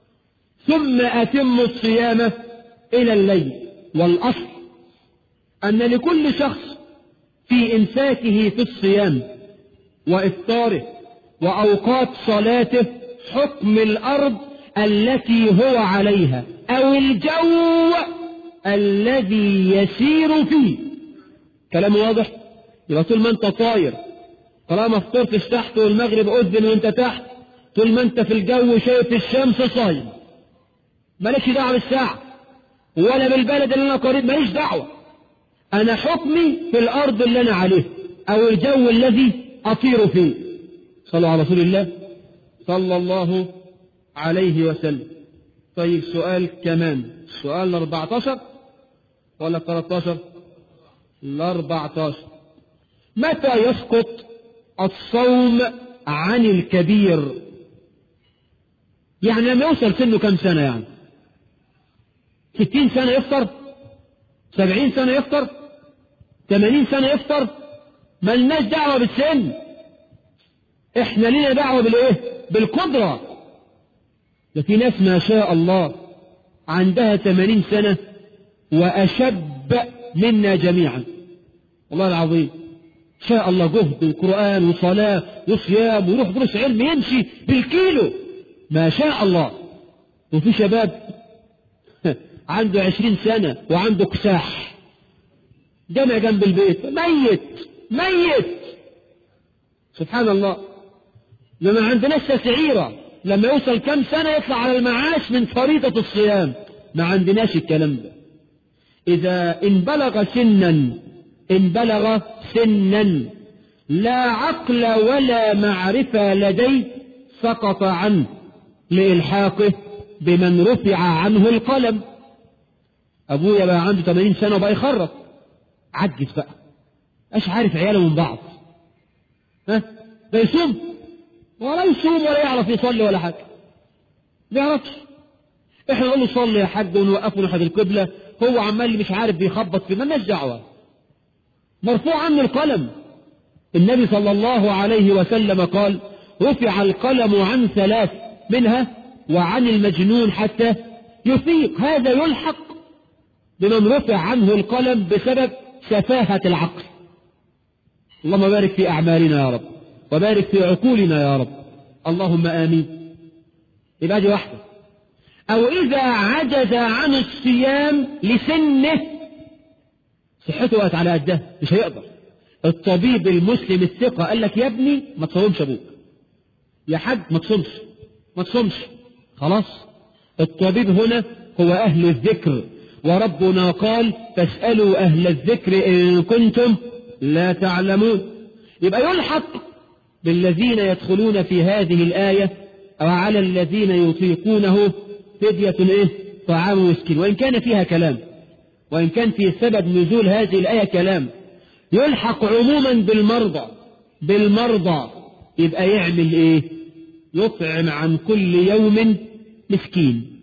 S1: ثم أتموا الصيام إلى الليل. والأصل أن لكل شخص في إمساكه في الصيام وإفطاره وأوقات صلاته حكم الأرض التي هو عليها أو الجو الذي يسير فيه. كلام واضح؟ يبقى طول ما أنت طاير، طالما فطرتش تحت والمغرب أذن وأنت تحت، طول ما أنت في الجو شايف الشمس صايم، مالكش دعوة بالساعة ولا بالبلد اللي أنا قريب، ماليش دعوة. أنا حكمي في الأرض اللي أنا عليه أو الجو الذي أطير فيه. صلوا على رسول الله صلى الله عليه وسلم. طيب سؤال كمان، السؤال 14 ولا 13؟ 14. متى يسقط الصوم عن الكبير. يعني لما يوصل سنه كم سنة؟ يعني 60 سنة يفطر، 70 سنة يفطر، 80 سنة يفطر. ملناش دعوة بالسن، احنا لنا دعوة بالايه؟ بالقدرة. ده في ناس ما شاء الله عندها 80 سنة وأشب منا جميعا، والله العظيم. شاء الله جهد وقرآن وصلاة وصيام ويروح دروس علم، يمشي بالكيلو ما شاء الله. وفي شباب عنده 20 سنة وعنده كساح جمع جنب البيت، ميت. سبحان الله. لما عندناش تسعيرة لما يوصل كم سنة يطلع على المعاش من فريضة الصيام، ما عندناش الكلام ده. إذا إن بلغ سنا لا عقل ولا معرفة لديه سقط عنه لإلحاقه بمن رفع عنه القلم. أبويا بقى عنده 80 سنة وبقى يخرف، عجز بقى، مش عارف عياله من بعض. ده يصوم ولا يعرف يصلي ولا حاجة، ما يعرفش. احنا نقول له صلي يا حاج ونوقفه ناحية القبلة، هو عمال مش عارف بيخبط في، مالناش دعوة، مرفوع عنه القلم. النبي صلى الله عليه وسلم قال: رفع القلم عن 3 منها وعن المجنون حتى يفيق. هذا يلحق بمن رفع عنه القلم بسبب سفاهة العقل. اللهم بارك في أعمالنا يا رب، وبارك في عقولنا يا رب، اللهم آمين. يبقى دي واحدة. أو إذا عجز عن الصيام لسنه، صحته وقت على قده مش هيقدر. الطبيب المسلم الثقة قال لك يا ابني ما تصومش، أبوك يا حاج ما تصومش، خلاص. الطبيب هنا هو أهل الذكر، وربنا قال: فاسألوا أهل الذكر إن كنتم لا تعلمون. يبقى يلحق بالذين يدخلون في هذه الآية: أو على الذين يطيقونه فدية طعام مسكين. وإن كان فيها كلام، وإن كان في سبب نزول هذه الآية كلام، يلحق عموما بالمرضى. يبقى يعمل إيه؟ يطعم عن كل يوم مسكين.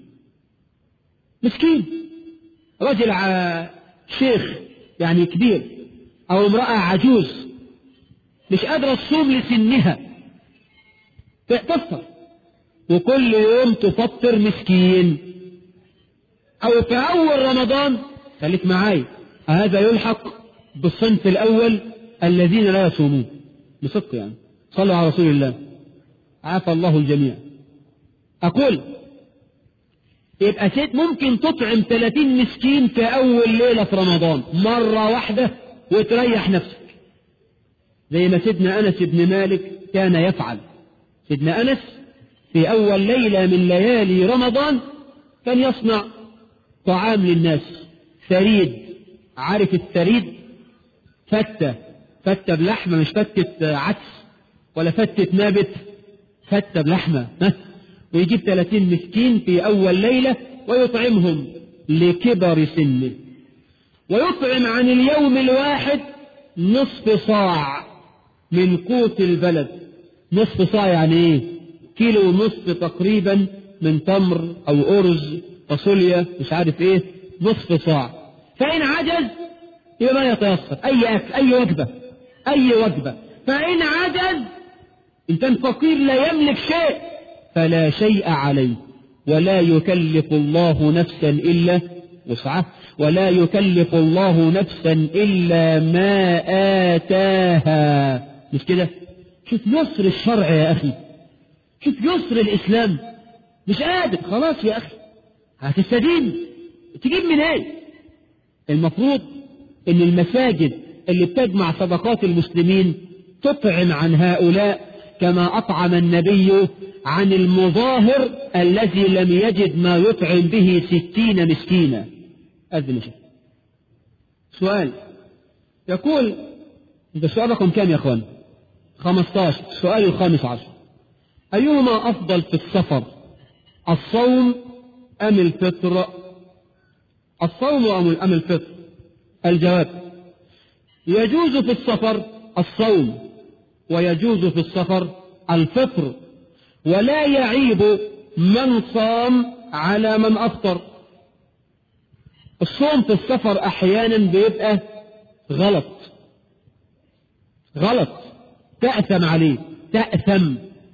S1: رجل شيخ يعني كبير، أو امرأة عجوز مش قادرة تصوم لسنها، تفطر وكل يوم تفطر مسكين. أو في أول رمضان، خليك معاي، هذا يلحق بالصنف الأول الذين لا يصومون بصدق. يعني صلوا على رسول الله، عافى الله الجميع. أقول يبقى ممكن تطعم 30 مسكين في أول ليلة في رمضان مرة واحدة وتريح نفسك، زي ما سيدنا أنس بن مالك كان يفعل. سيدنا أنس في أول ليلة من ليالي رمضان كان يصنع طعام للناس، ثريد. عارف الثريد؟ فتة بلحمة، مش فتة عدس ولا فتة نابت، فتة بلحمة. ويجيب 30 مسكين في أول ليلة ويطعمهم لكبر سنه، ويطعم عن اليوم الواحد نصف صاع من قوت البلد. نصف صاع يعني ايه؟ كيلو ونصف تقريبا من تمر أو أرز فاصوليا مش عارف ايه، نصف صاع. فإن عجز يبقى ما يتيسر، أي أكل، أي وجبة. فإن عجز، إن كان فقير لا يملك شيء فلا شيء عليه، ولا يكلف الله نفسا إلا وسعها، ولا يكلف الله نفسا إلا ما آتاها. مش كده؟ شوف يسر الشرع يا أخي، شوف يسر الإسلام. مش قادر، خلاص يا أخي هتستدين، تجيب من ايه؟ المفروض ان المساجد اللي بتجمع صدقات المسلمين تطعم عن هؤلاء كما أطعم النبي عن المظاهر الذي لم يجد ما يطعم به 60 مسكينا. أذن شيء. سؤال يقول، ده سؤال رقم كام يا أخوان؟ 15. سؤال 15: أيهما أفضل في السفر، الصوم أم الفطر؟ الصوم أم الفطر؟ الجواب: يجوز في السفر الصوم، ويجوز في السفر الفطر، ولا يعيب من صام على من أفطر. الصوم في السفر أحيانا بيبقى غلط، تأثم عليه، تأثم.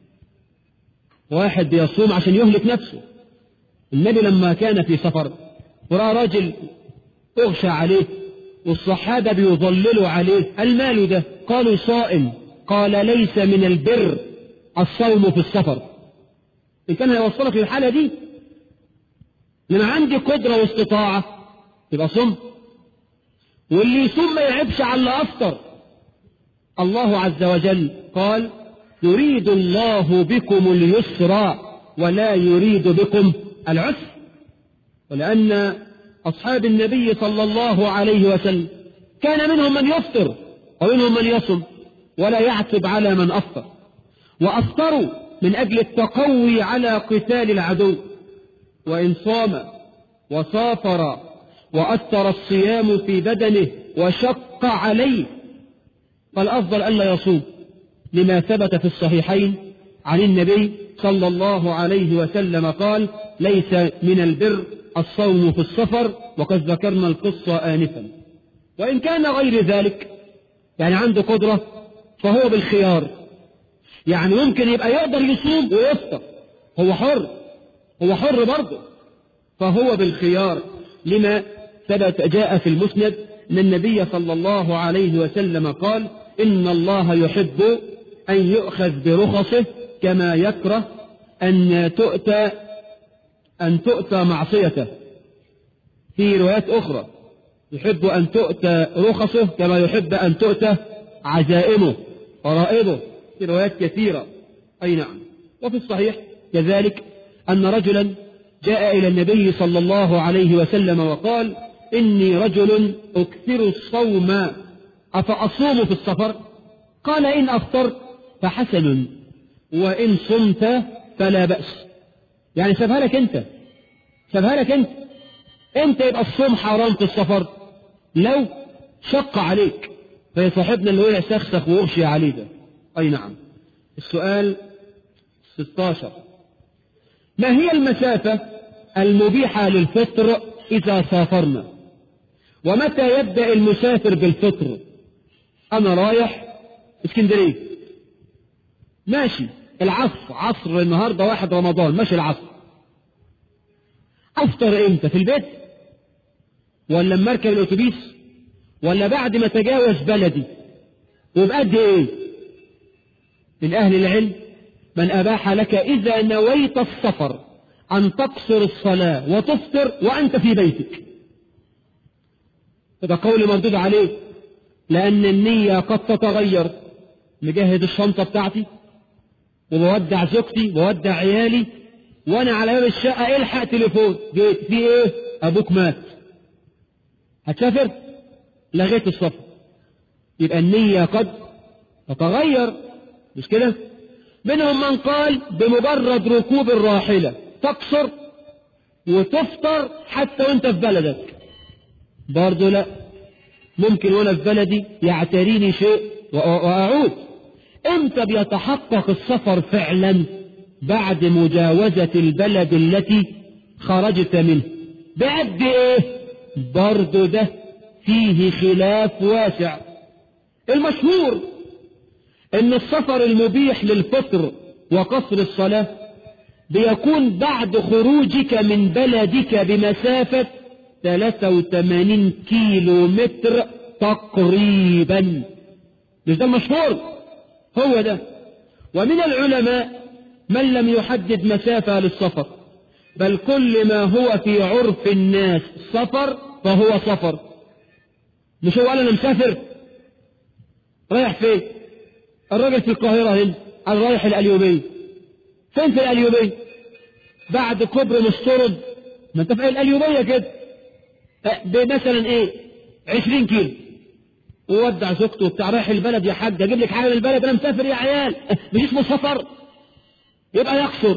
S1: واحد بيصوم عشان يهلك نفسه. النبي لما كان في سفر ورأى راجل أغشى عليه والصحابة بيظللوا عليه، المال ده؟ قالوا صائم. قال ليس من البر الصوم في السفر. إن كان هيوصلك للحالة دي، لما عندي قدرة واستطاعة يبقى صم، واللي يصوم ما يعبش على اللي أفطر. الله عز وجل قال يريد الله بكم اليسر ولا يريد بكم العسر. ولأن أصحاب النبي صلى الله عليه وسلم كان منهم من يفطر ومنهم من يصم ولا يعتب على من أفطر، وأفطروا من أجل التقوي على قتال العدو. وإن صام وسافر وأثر الصيام في بدنه وشق عليه فالأفضل ألا يصوم، لما ثبت في الصحيحين عن النبي صلى الله عليه وسلم قال ليس من البر الصوم في السفر، وقد ذكرنا القصة آنفا. وإن كان غير ذلك، يعني عنده قدرة، فهو بالخيار. يعني ممكن يبقى يقدر يصوم ويفطر، هو حر برضه، فهو بالخيار، لما ثبت جاء في المسند أن النبي صلى الله عليه وسلم قال إن الله يحب أن يؤخذ برخصه كما يكره أن تؤتى معصيته. في روايات أخرى يحب أن تؤتى رخصه كما يحب أن تؤتى عزائمه ورائبه، في روايات كثيرة. أي نعم. وفي الصحيح كذلك أن رجلا جاء إلى النبي صلى الله عليه وسلم وقال إني رجل أكثر الصوم أفأصوم في السفر؟ قال إن أفطرت فحسن وإن صمت فلا بأس. يعني سابها لك أنت يبقى الصوم حرام في السفر لو شق عليك، فهي صاحبنا اللي هو يسخسخ ويغشي عليه ده. أي نعم. السؤال 16: ما هي المسافة المبيحة للفطر إذا سافرنا؟ ومتى يبدأ المسافر بالفطر؟ أنا رايح اسكندرية، ماشي عصر النهاردة 1 رمضان، ماشي العصر، أفطر إمتى؟ في البيت ولا لما أركب الأتوبيس ولا بعد ما تجاوز بلدي؟ وبقد إيه؟ من أهل العلم من أباح لك إذا نويت السفر أن تقصر الصلاة وتفطر وأنت في بيتك. هذا قول مردود عليه، لأن النية قد تتغير. مجهز الشنطة بتاعتي وبودع زوجتي وبودع عيالي، وأنا على باب الشقة الحق تليفون، جيت في إيه؟ أبوك مات، هتسافر؟ لغيت السفر. يبقى النية قد تتغير، مش كده؟ منهم من قال بمجرد ركوب الراحلة تقصر وتفطر حتى وانت في بلدك. برضو لا، ممكن وانا في بلدي يعتريني شيء وأعود. امتى بيتحقق السفر فعلا؟ بعد مجاوزة البلد التي خرجت منه. بعد ايه؟ برضو ده فيه خلاف واسع. المشهور ان السفر المبيح للفطر وقصر الصلاة بيكون بعد خروجك من بلدك بمسافة 83 كيلو متر تقريبا. مش ده المشهور؟ هو ده. ومن العلماء من لم يحدد مسافة للسفر، بل كل ما هو في عرف الناس سفر فهو سفر. مش هو قال انا مسافر؟ رايح فين؟ الراجل في القاهرة هنا، أنا رايح الأليوبية. فين في الأليوبية؟ بعد كوبري مسترد، ما انت في الأليوبية كده بمثلا ايه 20 كيلو، وودع زوجته وبتاع، رايح البلد يا حاج، اجيب لك حاجه من البلد، انا مسافر يا عيال. مش اسمه سفر؟ يبقى يقصر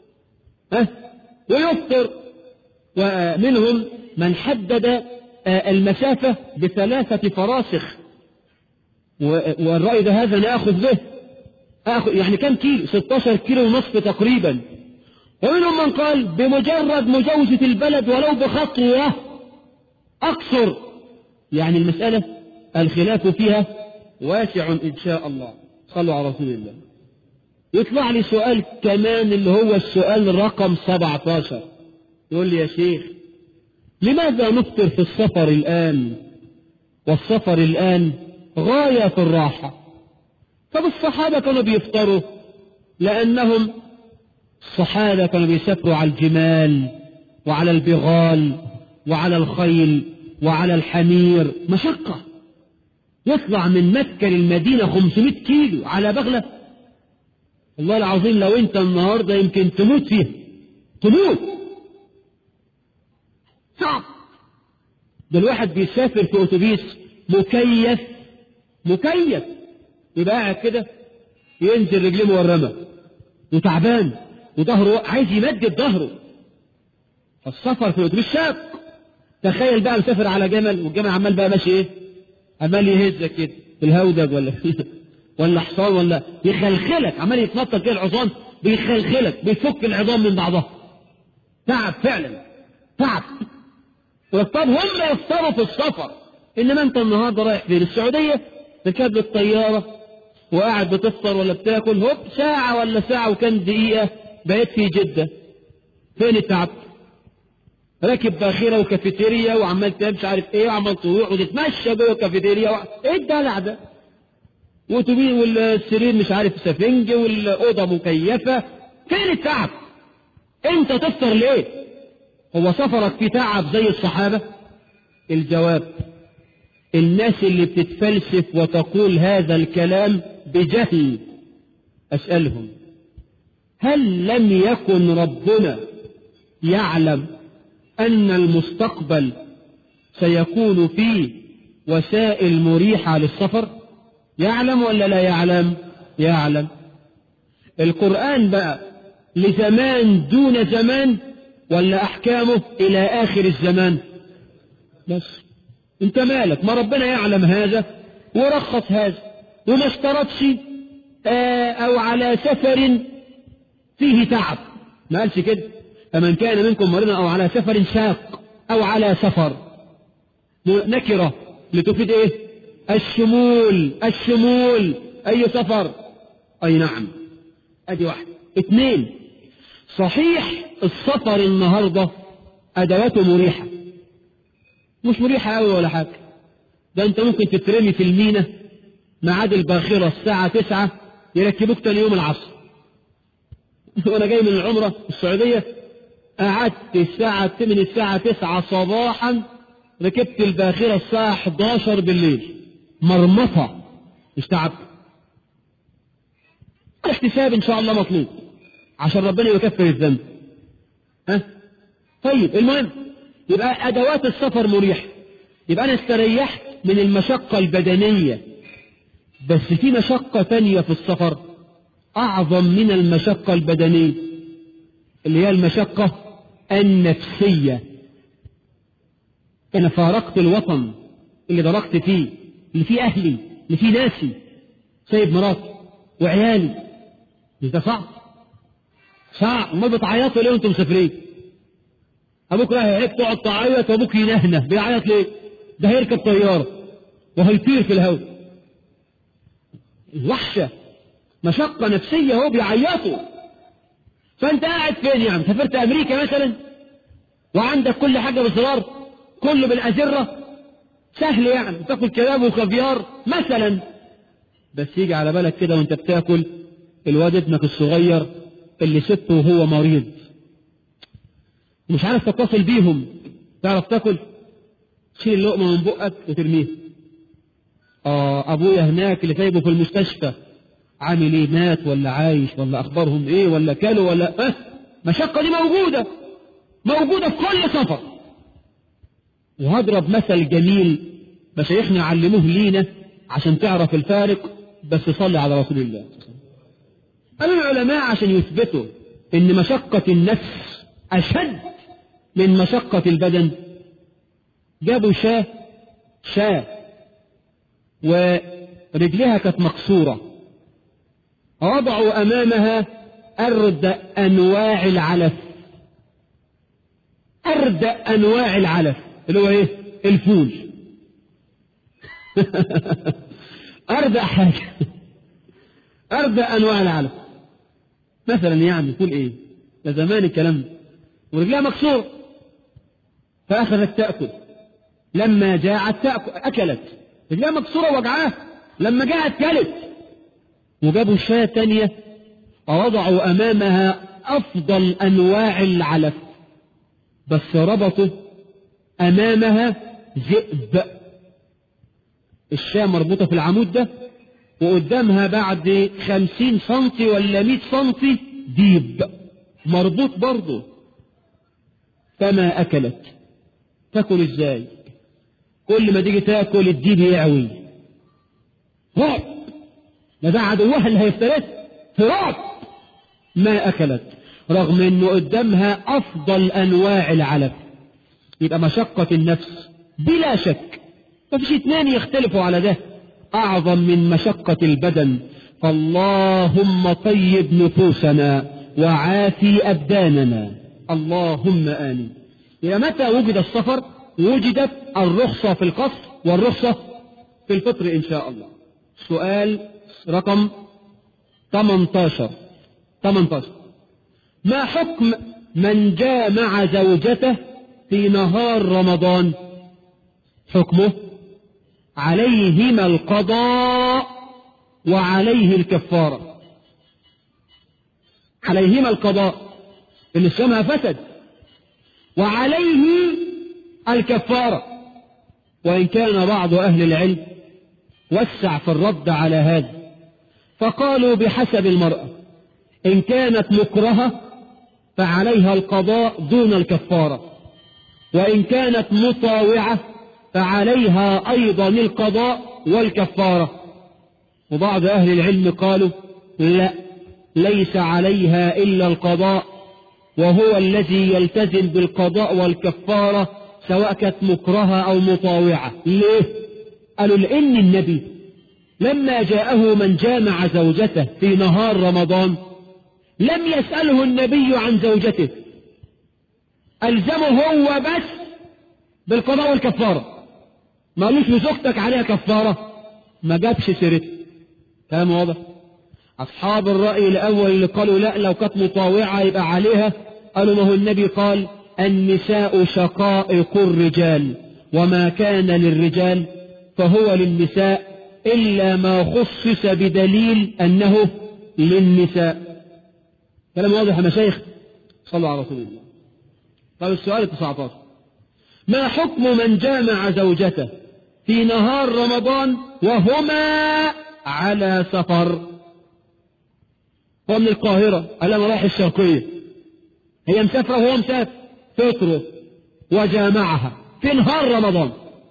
S1: ويفطر. ومنهم من حدد المسافة ب3 فراسخ، والرأي ده هذا نأخذ به. يعني كم كيلو؟ 16 كيلو ونصف تقريبا. ومنهم من قال بمجرد مجاوزة البلد ولو بخطوة أقصر. يعني المسألة الخلاف فيها واسع إن شاء الله. صلوا على رسول الله. يطلع لي سؤال كمان اللي هو السؤال رقم 17. يقول لي يا شيخ لماذا نفطر في السفر الآن والسفر الآن غاية في الراحة؟ طب الصحابة كانوا بيفطروا لأنهم الصحابة كانوا بيسافروا على الجمال وعلى البغال وعلى الخيل وعلى الحمير، مشقة. يطلع من مكة للمدينة 500 كيلو على بغلة. والله العظيم لو انت النهاردة يمكن تموت فيها، تموت. صعب. ده الواحد بيسافر في أتوبيس مكيف يبقى قاعد كده ينزل رجليه مورمة وتعبان وظهره عايز يمدد ظهره. السفر في الأتوبيس شاق. تخيل بقى مسافر على جمل والجمل عمال بقى ماشي ايه؟ عمال يهزك كده في الهودج ولا حصان ولا يخلخلك، عمال يتنطط كده العظام بيخلخلك بيفك العظام من بعضها. تعب فعلا، تعب. والطب هم يفطروا في السفر. انما انت النهارده رايح فين؟ السعوديه، تركب الطياره وقاعد بتفطر ولا بتاكل، هوب ساعه ولا ساعه وكم دقيقه بقيت في جده. فين التعب؟ راكب باخره وكافيتيريا وعمال مش عارف ايه وعمال تروح وتتمشى جوه الكافيتيريا ايه الدلع ده؟ والسرير مش عارف سفنج والاوضه مكيفه. فين التعب؟ انت تفطر ليه؟ هو سفرك في تعب زي الصحابه؟ الجواب: الناس اللي بتتفلسف وتقول هذا الكلام بجهل اسالهم: هل لم يكن ربنا يعلم أن المستقبل سيكون فيه وسائل مريحة للسفر؟ يعلم ولا لا يعلم؟ يعلم. القرآن بقى لزمان دون زمان ولا أحكامه إلى آخر الزمان؟ بس انت مالك؟ ما ربنا يعلم هذا ورخص هذا وما اشترطش أو على سفر فيه تعب، ما قالش كده. فمن كان منكم مريضا أو على سفر شاق أو على سفر، نكرة لتفيد إيه؟ الشمول. أي سفر؟ أي نعم. أدي واحد. اثنين: صحيح السفر النهاردة أدواته مريحة، مش مريحة أوي ولا حاجة. ده أنت ممكن تترمي في المينا ميعاد الباخرة الساعة 9 يركبوك تاني يوم العصر. وأنا جاي من العمرة السعودية قعدت من الساعة 9 صباحا، ركبت الباخرة الساعة 11 بالليل، مرمطة، مش تعبت. الاحتساب إن شاء الله مطلوب عشان ربنا يكفر الذنب. طيب المهم يبقى أدوات السفر مريحة، يبقى أنا استريحت من المشقة البدنية. بس في مشقة تانية في السفر أعظم من المشقة البدنية، اللي هي المشقة النفسية. أنا فارقت الوطن اللي دركت فيه، اللي فيه أهلي، اللي فيه ناسي، سايب مراتي وعيالي. مش ده صعب؟ صعب. ما بتعيطوا ليه وانتم مسافرين؟ أبوك رايح هيك تقعد تعيط وأبوك ينهنه، بيعيط ليه؟ ده هيركب طيارة وهيطير في الهواء. الوحشة مشقة نفسية، هو بيعيطوا. فأنت قاعد فين يعني؟ سافرت أمريكا مثلا وعندك كل حاجة بزرار، كله بالأزرة، سهل يعني، تاكل كباب وخفيار مثلا. بس يجي على بالك كده وانت بتاكل الواد ابنك الصغير اللي سبته وهو مريض، مش عارف تتصل بيهم، تعرف تاكل؟ تشيل اللقمة من بقك وترميها. أبويا هناك اللي سايبه في المستشفى عامل ايه؟ مات ولا عايش ولا أخبارهم ايه ولا كلوا ولا مشقة دي موجودة في كل سفر. وهضرب مثل جميل مشايخنا علموه لينا عشان تعرف الفارق، بس صلي على رسول الله. قالوا العلماء عشان يثبتوا ان مشقة النفس أشد من مشقة البدن، جابوا شاة ورجلها كانت مكسورة، وضعوا أمامها أردأ أنواع العلف. أردأ أنواع العلف اللي هو إيه؟ الفول. أردأ حاجة، أردأ أنواع العلف. مثلا يعني فول إيه؟ ده زمان الكلام ده، ورجلها مكسورة فأخذت تأكل، لما جاعت أكلت، رجلها مكسورة وجعاه، لما جاعت كلت. وجابوا شاة تانية ووضعوا أمامها أفضل أنواع العلف، بس ربطوا أمامها ذئب. الشاة مربوطة في العمود ده، وقدامها بعد 50 سنتي ولا 100 سنتي ديب مربوط برضه، فما أكلت. تاكل ازاي؟ كل ما تيجي تاكل الديب يعوي، رعب، ده عدوها اللي هيفترس، رعب. ما أكلت رغم انه قدامها أفضل أنواع العلف. يبقى مشقة النفس بلا شك، ما فيش اثنين يختلفوا على ده، أعظم من مشقة البدن. فاللهم طيب نفوسنا وعافي أبداننا، اللهم آمين. إلى متى وجد السفر؟ وجدت الرخصة في القصر والرخصة في الفطر إن شاء الله. سؤال رقم 18. ما حكم من جامع زوجته في نهار رمضان؟ حكمه عليهما القضاء وعليه الكفارة. عليهما القضاء إن الصيام فسد، وعليه الكفارة. وإن كان بعض أهل العلم وسع في الرد على هذا، فقالوا بحسب المرأة، إن كانت مكرهة فعليها القضاء دون الكفارة، وإن كانت مطاوعة فعليها أيضا القضاء والكفارة. وبعض أهل العلم قالوا لا، ليس عليها إلا القضاء، وهو الذي يلتزم بالقضاء والكفارة سواء كانت مكرهة أو مطاوعة. ليه؟ قالوا لأن النبي لما جاءه من جامع زوجته في نهار رمضان لم يسأله النبي عن زوجته، ألزمه هو بس بالقضاء والكفارة، ما قالوش لزوجتك عليها كفارة، ما جابش سيرته. كلام واضح؟ أصحاب الرأي الأول اللي قالوا لا، لو كانت مطاوعة يبقى عليها، قالوا ما هو النبي قال النساء شقائق الرجال، وما كان للرجال فهو للنساء إلا ما خصص بدليل أنه للنساء. كلام واضح يا مشايخ؟ صلوا على رسول الله. طيب السؤال 19. ما حكم من جامع زوجته في نهار رمضان وهما على سفر؟ هو من القاهرة، قال أنا رايح الشرقية، هي مسافرة وهو مسافر، فطره وجامعها في نهار رمضان،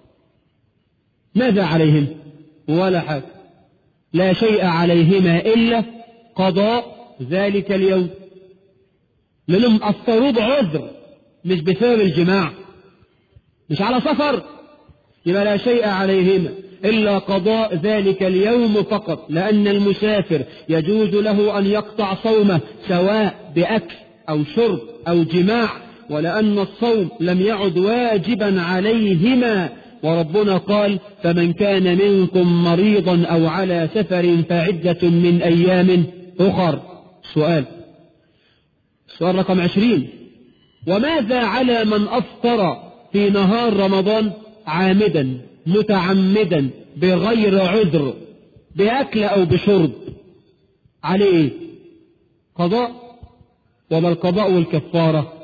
S1: ماذا عليهم؟ ولا حاجة، لا شيء عليهما إلا قضاء ذلك اليوم، لأنهم أفطروا بعذر مش بسبب الجماع، مش على سفر، يبقى لا شيء عليهما إلا قضاء ذلك اليوم فقط، لأن المسافر يجوز له أن يقطع صومه سواء بأكل أو شرب أو جماع، ولأن الصوم لم يعد واجبا عليهما، وربنا قال فمن كان منكم مريضا أو على سفر فعدة من أيام أخر. سؤال رقم 20. وماذا على من أفطر في نهار رمضان عامدا متعمدا بغير عذر بأكل أو بشرب؟ عليه إيه؟ قضاء وما القضاء والكفارة؟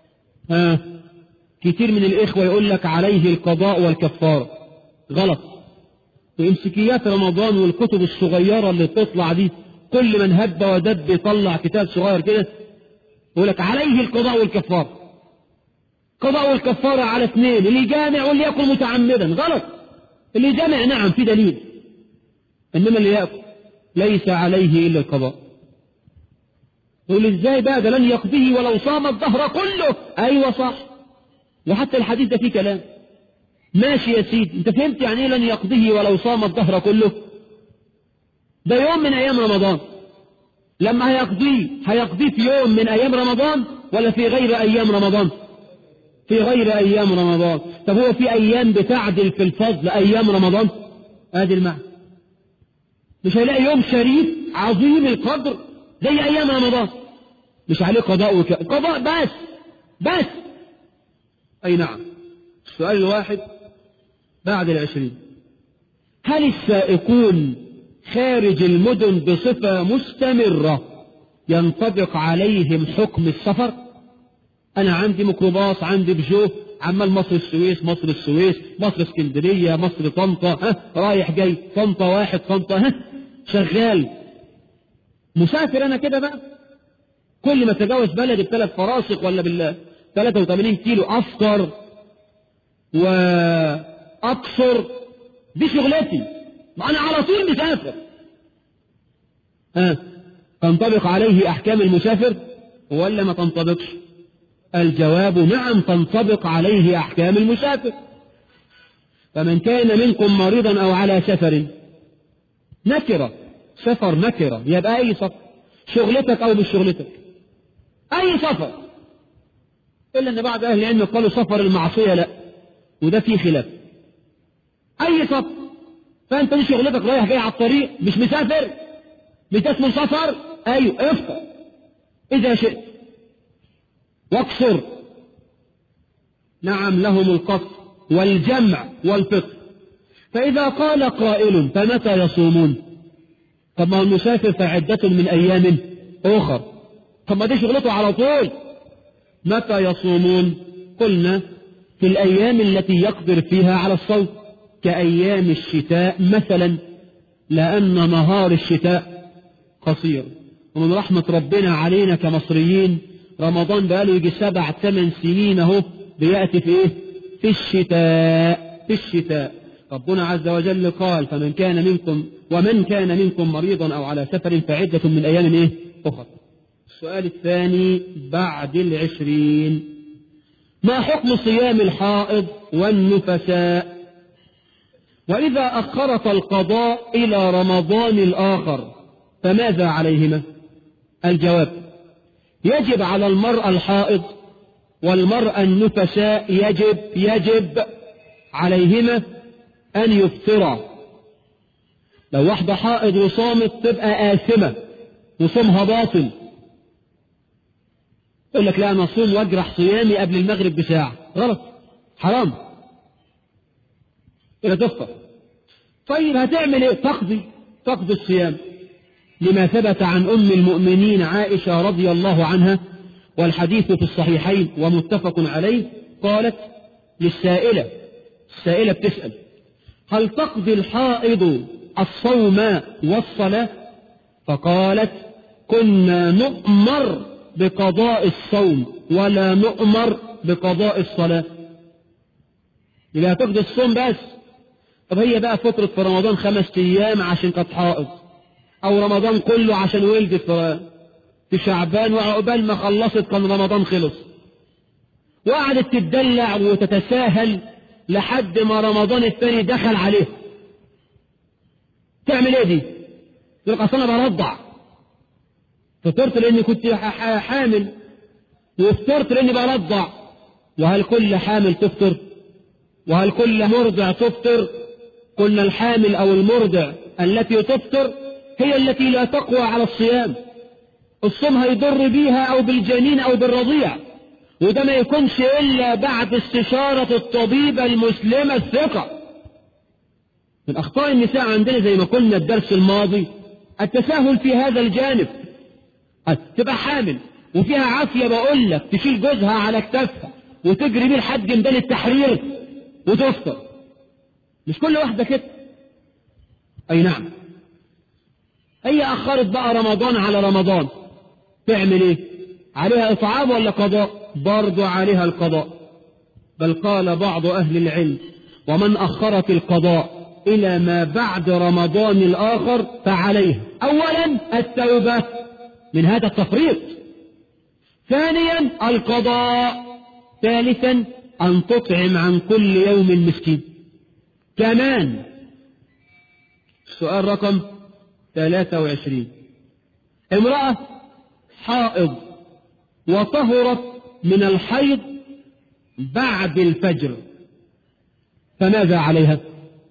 S1: كتير من الإخوة يقول لك عليه القضاء والكفارة، غلط. وإمسكيات رمضان والكتب الصغيرة اللي بتطلع دي، كل من هب ودب يطلع كتاب صغير كده يقول لك عليه القضاء والكفارة. قضاء والكفارة على اثنين، اللي جامع واللي يأكل متعمدا. غلط. اللي جامع نعم في دليل، إنما اللي يأكل ليس عليه إلا القضاء. يقول ازاي بقى ده لن يقضيه ولو صام الظهر كله؟ أيوة صح، وحتى الحديث ده فيه كلام. ماشي يا سيدي، انت فهمت يعني ايه لن يقضيه ولو صام الظهر كله؟ ده يوم من أيام رمضان، لما هيقضيه في يوم من أيام رمضان ولا في غير أيام رمضان؟ في غير أيام رمضان. طب هو في أيام بتعدل في الفضل أيام رمضان؟ هذه المعنى. مش هيلاقي يوم شريف عظيم القدر زي أيام رمضان، مش عليه قضاء قضاء بس. أي نعم. السؤال الواحد بعد 20: هل السائقون خارج المدن بصفة مستمرة ينطبق عليهم حكم السفر؟ أنا عندي ميكروباص، عندي بجو، عمال مصر السويس، مصر اسكندرية، مصر طنطا، رايح جاي، طنطا واحد، طنطا شغال، مسافر أنا كده بقى. كل ما تجاوز بلدي ب3 فراسخ ولا بال83 كيلو أفطر وأقصر، دي شغلتي، ما أنا على طول مسافر. تنطبق عليه أحكام المسافر ولا ما تنطبقش؟ الجواب نعم، تنطبق عليه أحكام المسافر. فمن كان منكم مريضا أو على سفر، نكرة، سفر نكرة، يبقى أي سفر، شغلتك أو مش شغلتك، أي سفر، إلا أن بعض أهل العلم قالوا سفر المعصية لا، وده فيه خلاف. أي سفر، فأنت دي شغلتك، رايح جاي على الطريق، مش مسافر، مش اسمه سفر، أيوه افطر إذا شئت واقصر. نعم لهم القصر والجمع والفطر. فإذا قال قائل فمتى يصومون؟ طب ما هو المسافر فعدة من أيام أخر، طب ما دي شغلته على طول. متى يصومون؟ قلنا في الأيام التي يقدر فيها على الصوم، كأيام الشتاء مثلا، لأن نهار الشتاء قصير. ومن رحمة ربنا علينا كمصريين رمضان بقاله يجي 7-8 سنين اهو بيأتي في ايه؟ في الشتاء. ربنا عز وجل قال ومن كان منكم مريضا او على سفر فعدة من ايام ايه؟ اخر. السؤال الثاني بعد 20: ما حكم صيام الحائض والنفساء؟ وإذا أخرت القضاء إلى رمضان الآخر فماذا عليهما؟ الجواب: يجب على المرأة الحائض والمرأة النفساء يجب عليهما أن يفطرا. لو واحدة حائض وصامت تبقى آثمة وصومها باطل. يقول لك لا أنا أصوم وأجرح صيامي قبل المغرب بساعة، غلط، حرام، إذا تفطر. طيب هتعمل إيه؟ تقضي الصيام، لما ثبت عن أم المؤمنين عائشة رضي الله عنها، والحديث في الصحيحين ومتفق عليه، قالت للسائلة، السائلة بتسأل: هل تقضي الحائض الصوم والصلاة؟ فقالت: كنا نؤمر بقضاء الصوم ولا نؤمر بقضاء الصلاة. يبقى تقضي الصوم بس. طب هي بقى فطرت في رمضان 5 أيام عشان كانت حائض، أو رمضان كله عشان ولدت في شعبان، وعقبال ما خلصت كان رمضان خلص، وقعدت تتدلع وتتساهل لحد ما رمضان الثاني دخل عليه. تعمل ايه دي؟ تقول لك أصل أنا برضع، فطرت لأني كنت حامل، وفطرت لأني برضع. وهل كل حامل تفطر؟ وهل كل مرضع تفطر؟ قلنا الحامل أو المرضع التي تفطر هي التي لا تقوى على الصيام، الصوم هيضر بيها أو بالجنين أو بالرضيع، وده ما يكونش إلا بعد استشارة الطبيبة المسلمة الثقة. من أخطاء النساء عندنا زي ما قلنا الدرس الماضي التساهل في هذا الجانب. تبقى حامل وفيها عافية بقول لك تشيل جوزها على كتافها وتجري بيه لحد ميدان التحرير وتفطر. مش كل واحدة كده. أي نعم. هي أخرت بقى رمضان على رمضان، تعمل إيه؟ عليها إطعام ولا قضاء؟ برضو عليها القضاء. بل قال بعض أهل العلم: ومن أخرت القضاء إلى ما بعد رمضان الآخر فعليه أولا التوبة من هذا التفريط، ثانيا القضاء، ثالثا أن تطعم عن كل يوم مسكين. كمان السؤال رقم 23: امرأة حائض وطهرت من الحيض بعد الفجر، فماذا عليها؟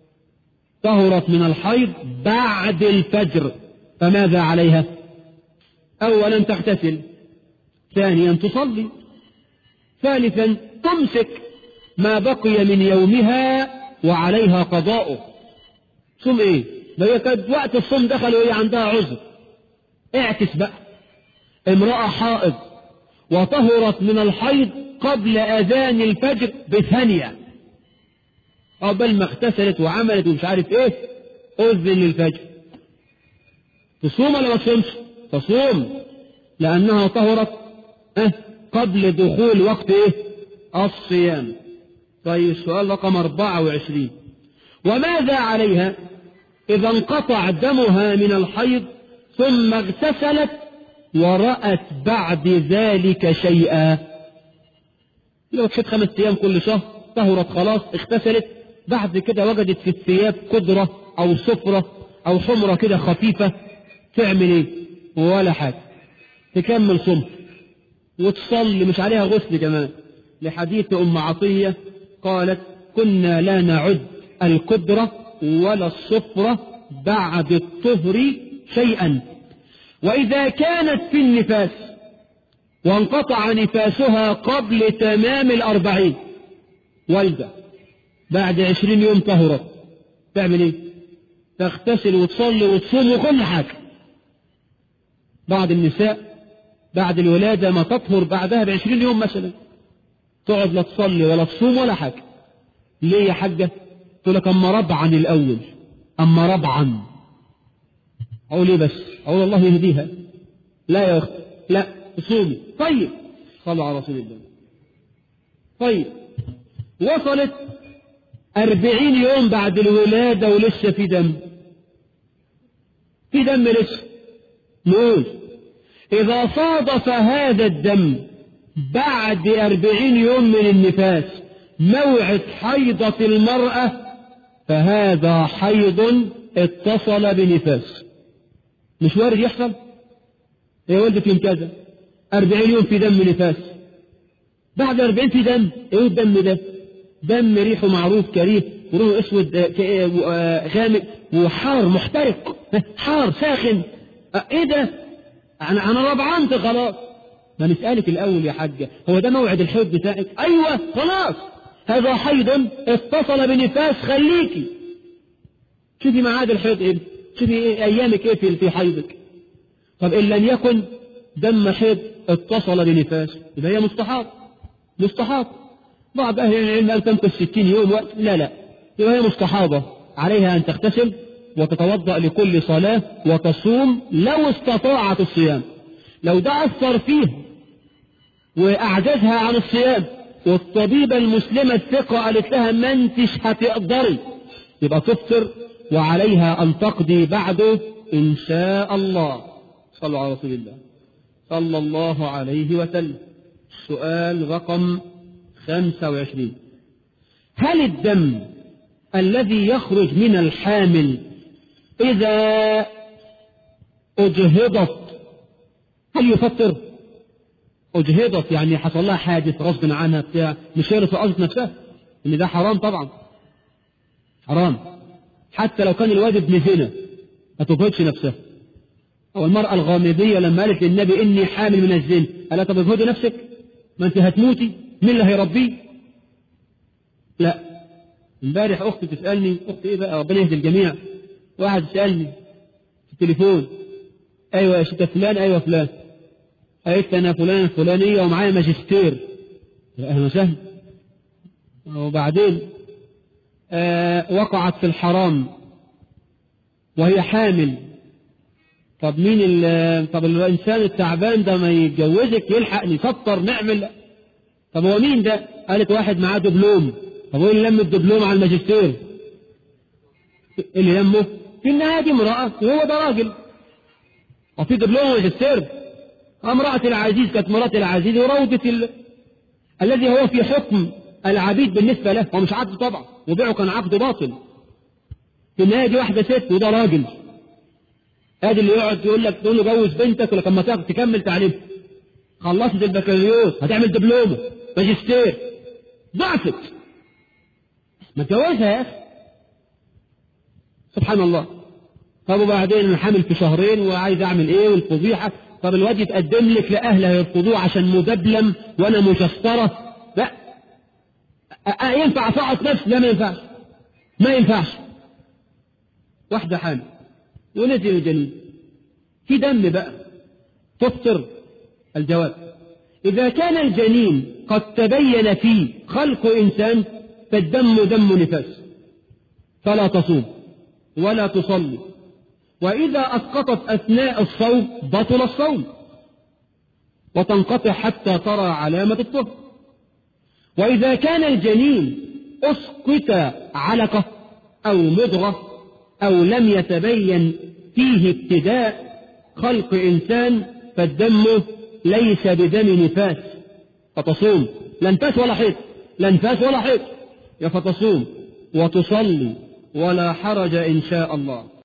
S1: طهرت من الحيض بعد الفجر، فماذا عليها؟ أولا تغتسل، ثانيا تصلي، ثالثا تمسك ما بقي من يومها وعليها قضاؤه. صوم ايه؟ ده هي كانت وقت الصوم دخل وهي عندها عذر. اعكس بقى، امرأة حائض وطهرت من الحيض قبل أذان الفجر بثانية، قبل ما اغتسلت وعملت ومش عارف ايه أذن للفجر، تصوم ولا ما تصومش؟ تصوم، لأنها طهرت قبل دخول وقت ايه؟ الصيام. طيب السؤال رقم 24، وماذا عليها إذا انقطع دمها من الحيض ثم اغتسلت ورأت بعد ذلك شيئا؟ لو تشد 5 أيام كل شهر، طهرت خلاص، اغتسلت، بعد كده وجدت في الثياب قدرة أو صفرة أو حمرة كده خفيفة، تعمل ايه؟ ولا حاجة، تكمل صوم وتصلي، مش عليها غسل كمان، لحديث أم عطية قالت كنا لا نعد القدرة ولا الصفرة بعد الطهر شيئا. وإذا كانت في النفاس وانقطع نفاسها قبل تمام 40، والدة بعد 20 يوم طهرت، تعمل ايه؟ تغتسل وتصلي وتصوم وكل حاجة. بعض النساء بعد الولادة ما تطهر بعدها ب20 يوم مثلا، تقعد لا تصلي ولا تصوم ولا حاجة. ليه يا حاجة؟ تقول لك أما ربعا الأول، أما ربعا. أقول ايه بس؟ أقول الله يهديها. لا يا أخت، لا تصومي. طيب صلوا على رسول الله. طيب وصلت 40 يوم بعد الولادة ولسه في دم، في دم لسه، نقول إذا صادف هذا الدم بعد 40 يوم من النفاس موعد حيضة المرأة فهذا حيض اتصل بنفاس. مش وارد يحصل؟ يا ولدت يوم كذا 40 يوم في دم نفاس، بعد 40 في دم. ايه الدم ده؟ دم ريحه معروف كريه، ولونه اسود غامق وحار محترق، حار ساخن. ايه ده؟ انا ربعنت خلاص. ما نسألك الاول يا حاجة، هو ده موعد الحيض بتاعك؟ ايوه خلاص، هذا حيض اتصل بنفاس، خليكي شوفي ميعاد الحيض ايه، شوفي إيه ايامك ايه في حيضك. طب ان لم يكن دم حيض اتصل بنفاس يبقى هي مستحاض. بعض اهل العلم قال تمكث 60 يوم وقت، لا يبقى هي مستحاضة، عليها ان تغتسل وتتوضأ لكل صلاة وتصوم لو استطاعت الصيام. لو ده أثر فيه وأعجزها عن الصيام والطبيبة المسلمة الثقة قالت لها ما انتش هتقدري، يبقى تفطر وعليها أن تقضي بعده إن شاء الله. صلوا على رسول الله صلى الله عليه وسلم. السؤال رقم 25، هل الدم الذي يخرج من الحامل إذا أجهضت هل يفطر؟ أجهضت يعني حصل لها حادث غصب عنها بتاع، مش هي اللي تقصد نفسها، إن ده حرام طبعا، حرام. حتى لو كان الواد ابن زنا ما تجهضش نفسها. أو المرأة الغامضية لما قالت للنبي إني حامل من الزنا، قال طب اجهضي نفسك، ما أنت هتموتي، مين اللي هيربيه؟ لا. امبارح أختي تسألني، أختي إيه بقى ربنا يهدي الجميع، واحد سألني في التليفون، أيوة يا شيخ فلان، أيوة فلان، قالت أنا فلان الفلانية ومعايا ماجستير. أهلا وسهلا. وبعدين وقعت في الحرام وهي حامل. طب مين طب الإنسان التعبان ده ما يتجوزك يلحق نسطر نعمل؟ طب هو مين ده؟ قالت واحد معاه دبلوم. طب هو اللي لم الدبلوم على الماجستير؟ اللي لمه في النهاية دي امرأة وهو ده راجل، وفي دبلوم وماجستير. امرأة العزيز كانت مرأة العزيز وروضة الذي هو في حكم العبيد بالنسبة له، هو مش عبد طبعا، وبيعه كان عبد باطل. في النهاية دي واحدة ست وده راجل. ادي اللي يقعد يقول لك تقول له جوز بنتك ولكن ما تكمل تعليم، خلصت البكالوريوس هتعمل دبلومه ماجستير، ضعفت، ما تجوزها يا اخي. سبحان الله. طب وبعدين انا حامل في شهرين وعايز اعمل ايه والفضيحه. طب الواد يتقدم لك لاهله يرفضوه عشان مدبلم وانا مشسطره، لا. ينفع فقط نفس؟ لا ما ينفعش، ما ينفعش. واحده حامل ونزل الجنين في دم بقى، تفطر. الجواب: إذا كان الجنين قد تبين فيه خلق إنسان فالدم دم نفاس، فلا تصوم ولا تصلي، وإذا أسقطت أثناء الصوم بطل الصوم وتنقطع حتى ترى علامة الطهر. وإذا كان الجنين أسقط علقة أو مضغة أو لم يتبين فيه ابتداء خلق إنسان فالدم ليس بدم نفاس فتصوم، لا نفاس ولا حيض، لا نفاس ولا حيض، فتصوم وتصلي ولا حرج إن شاء الله.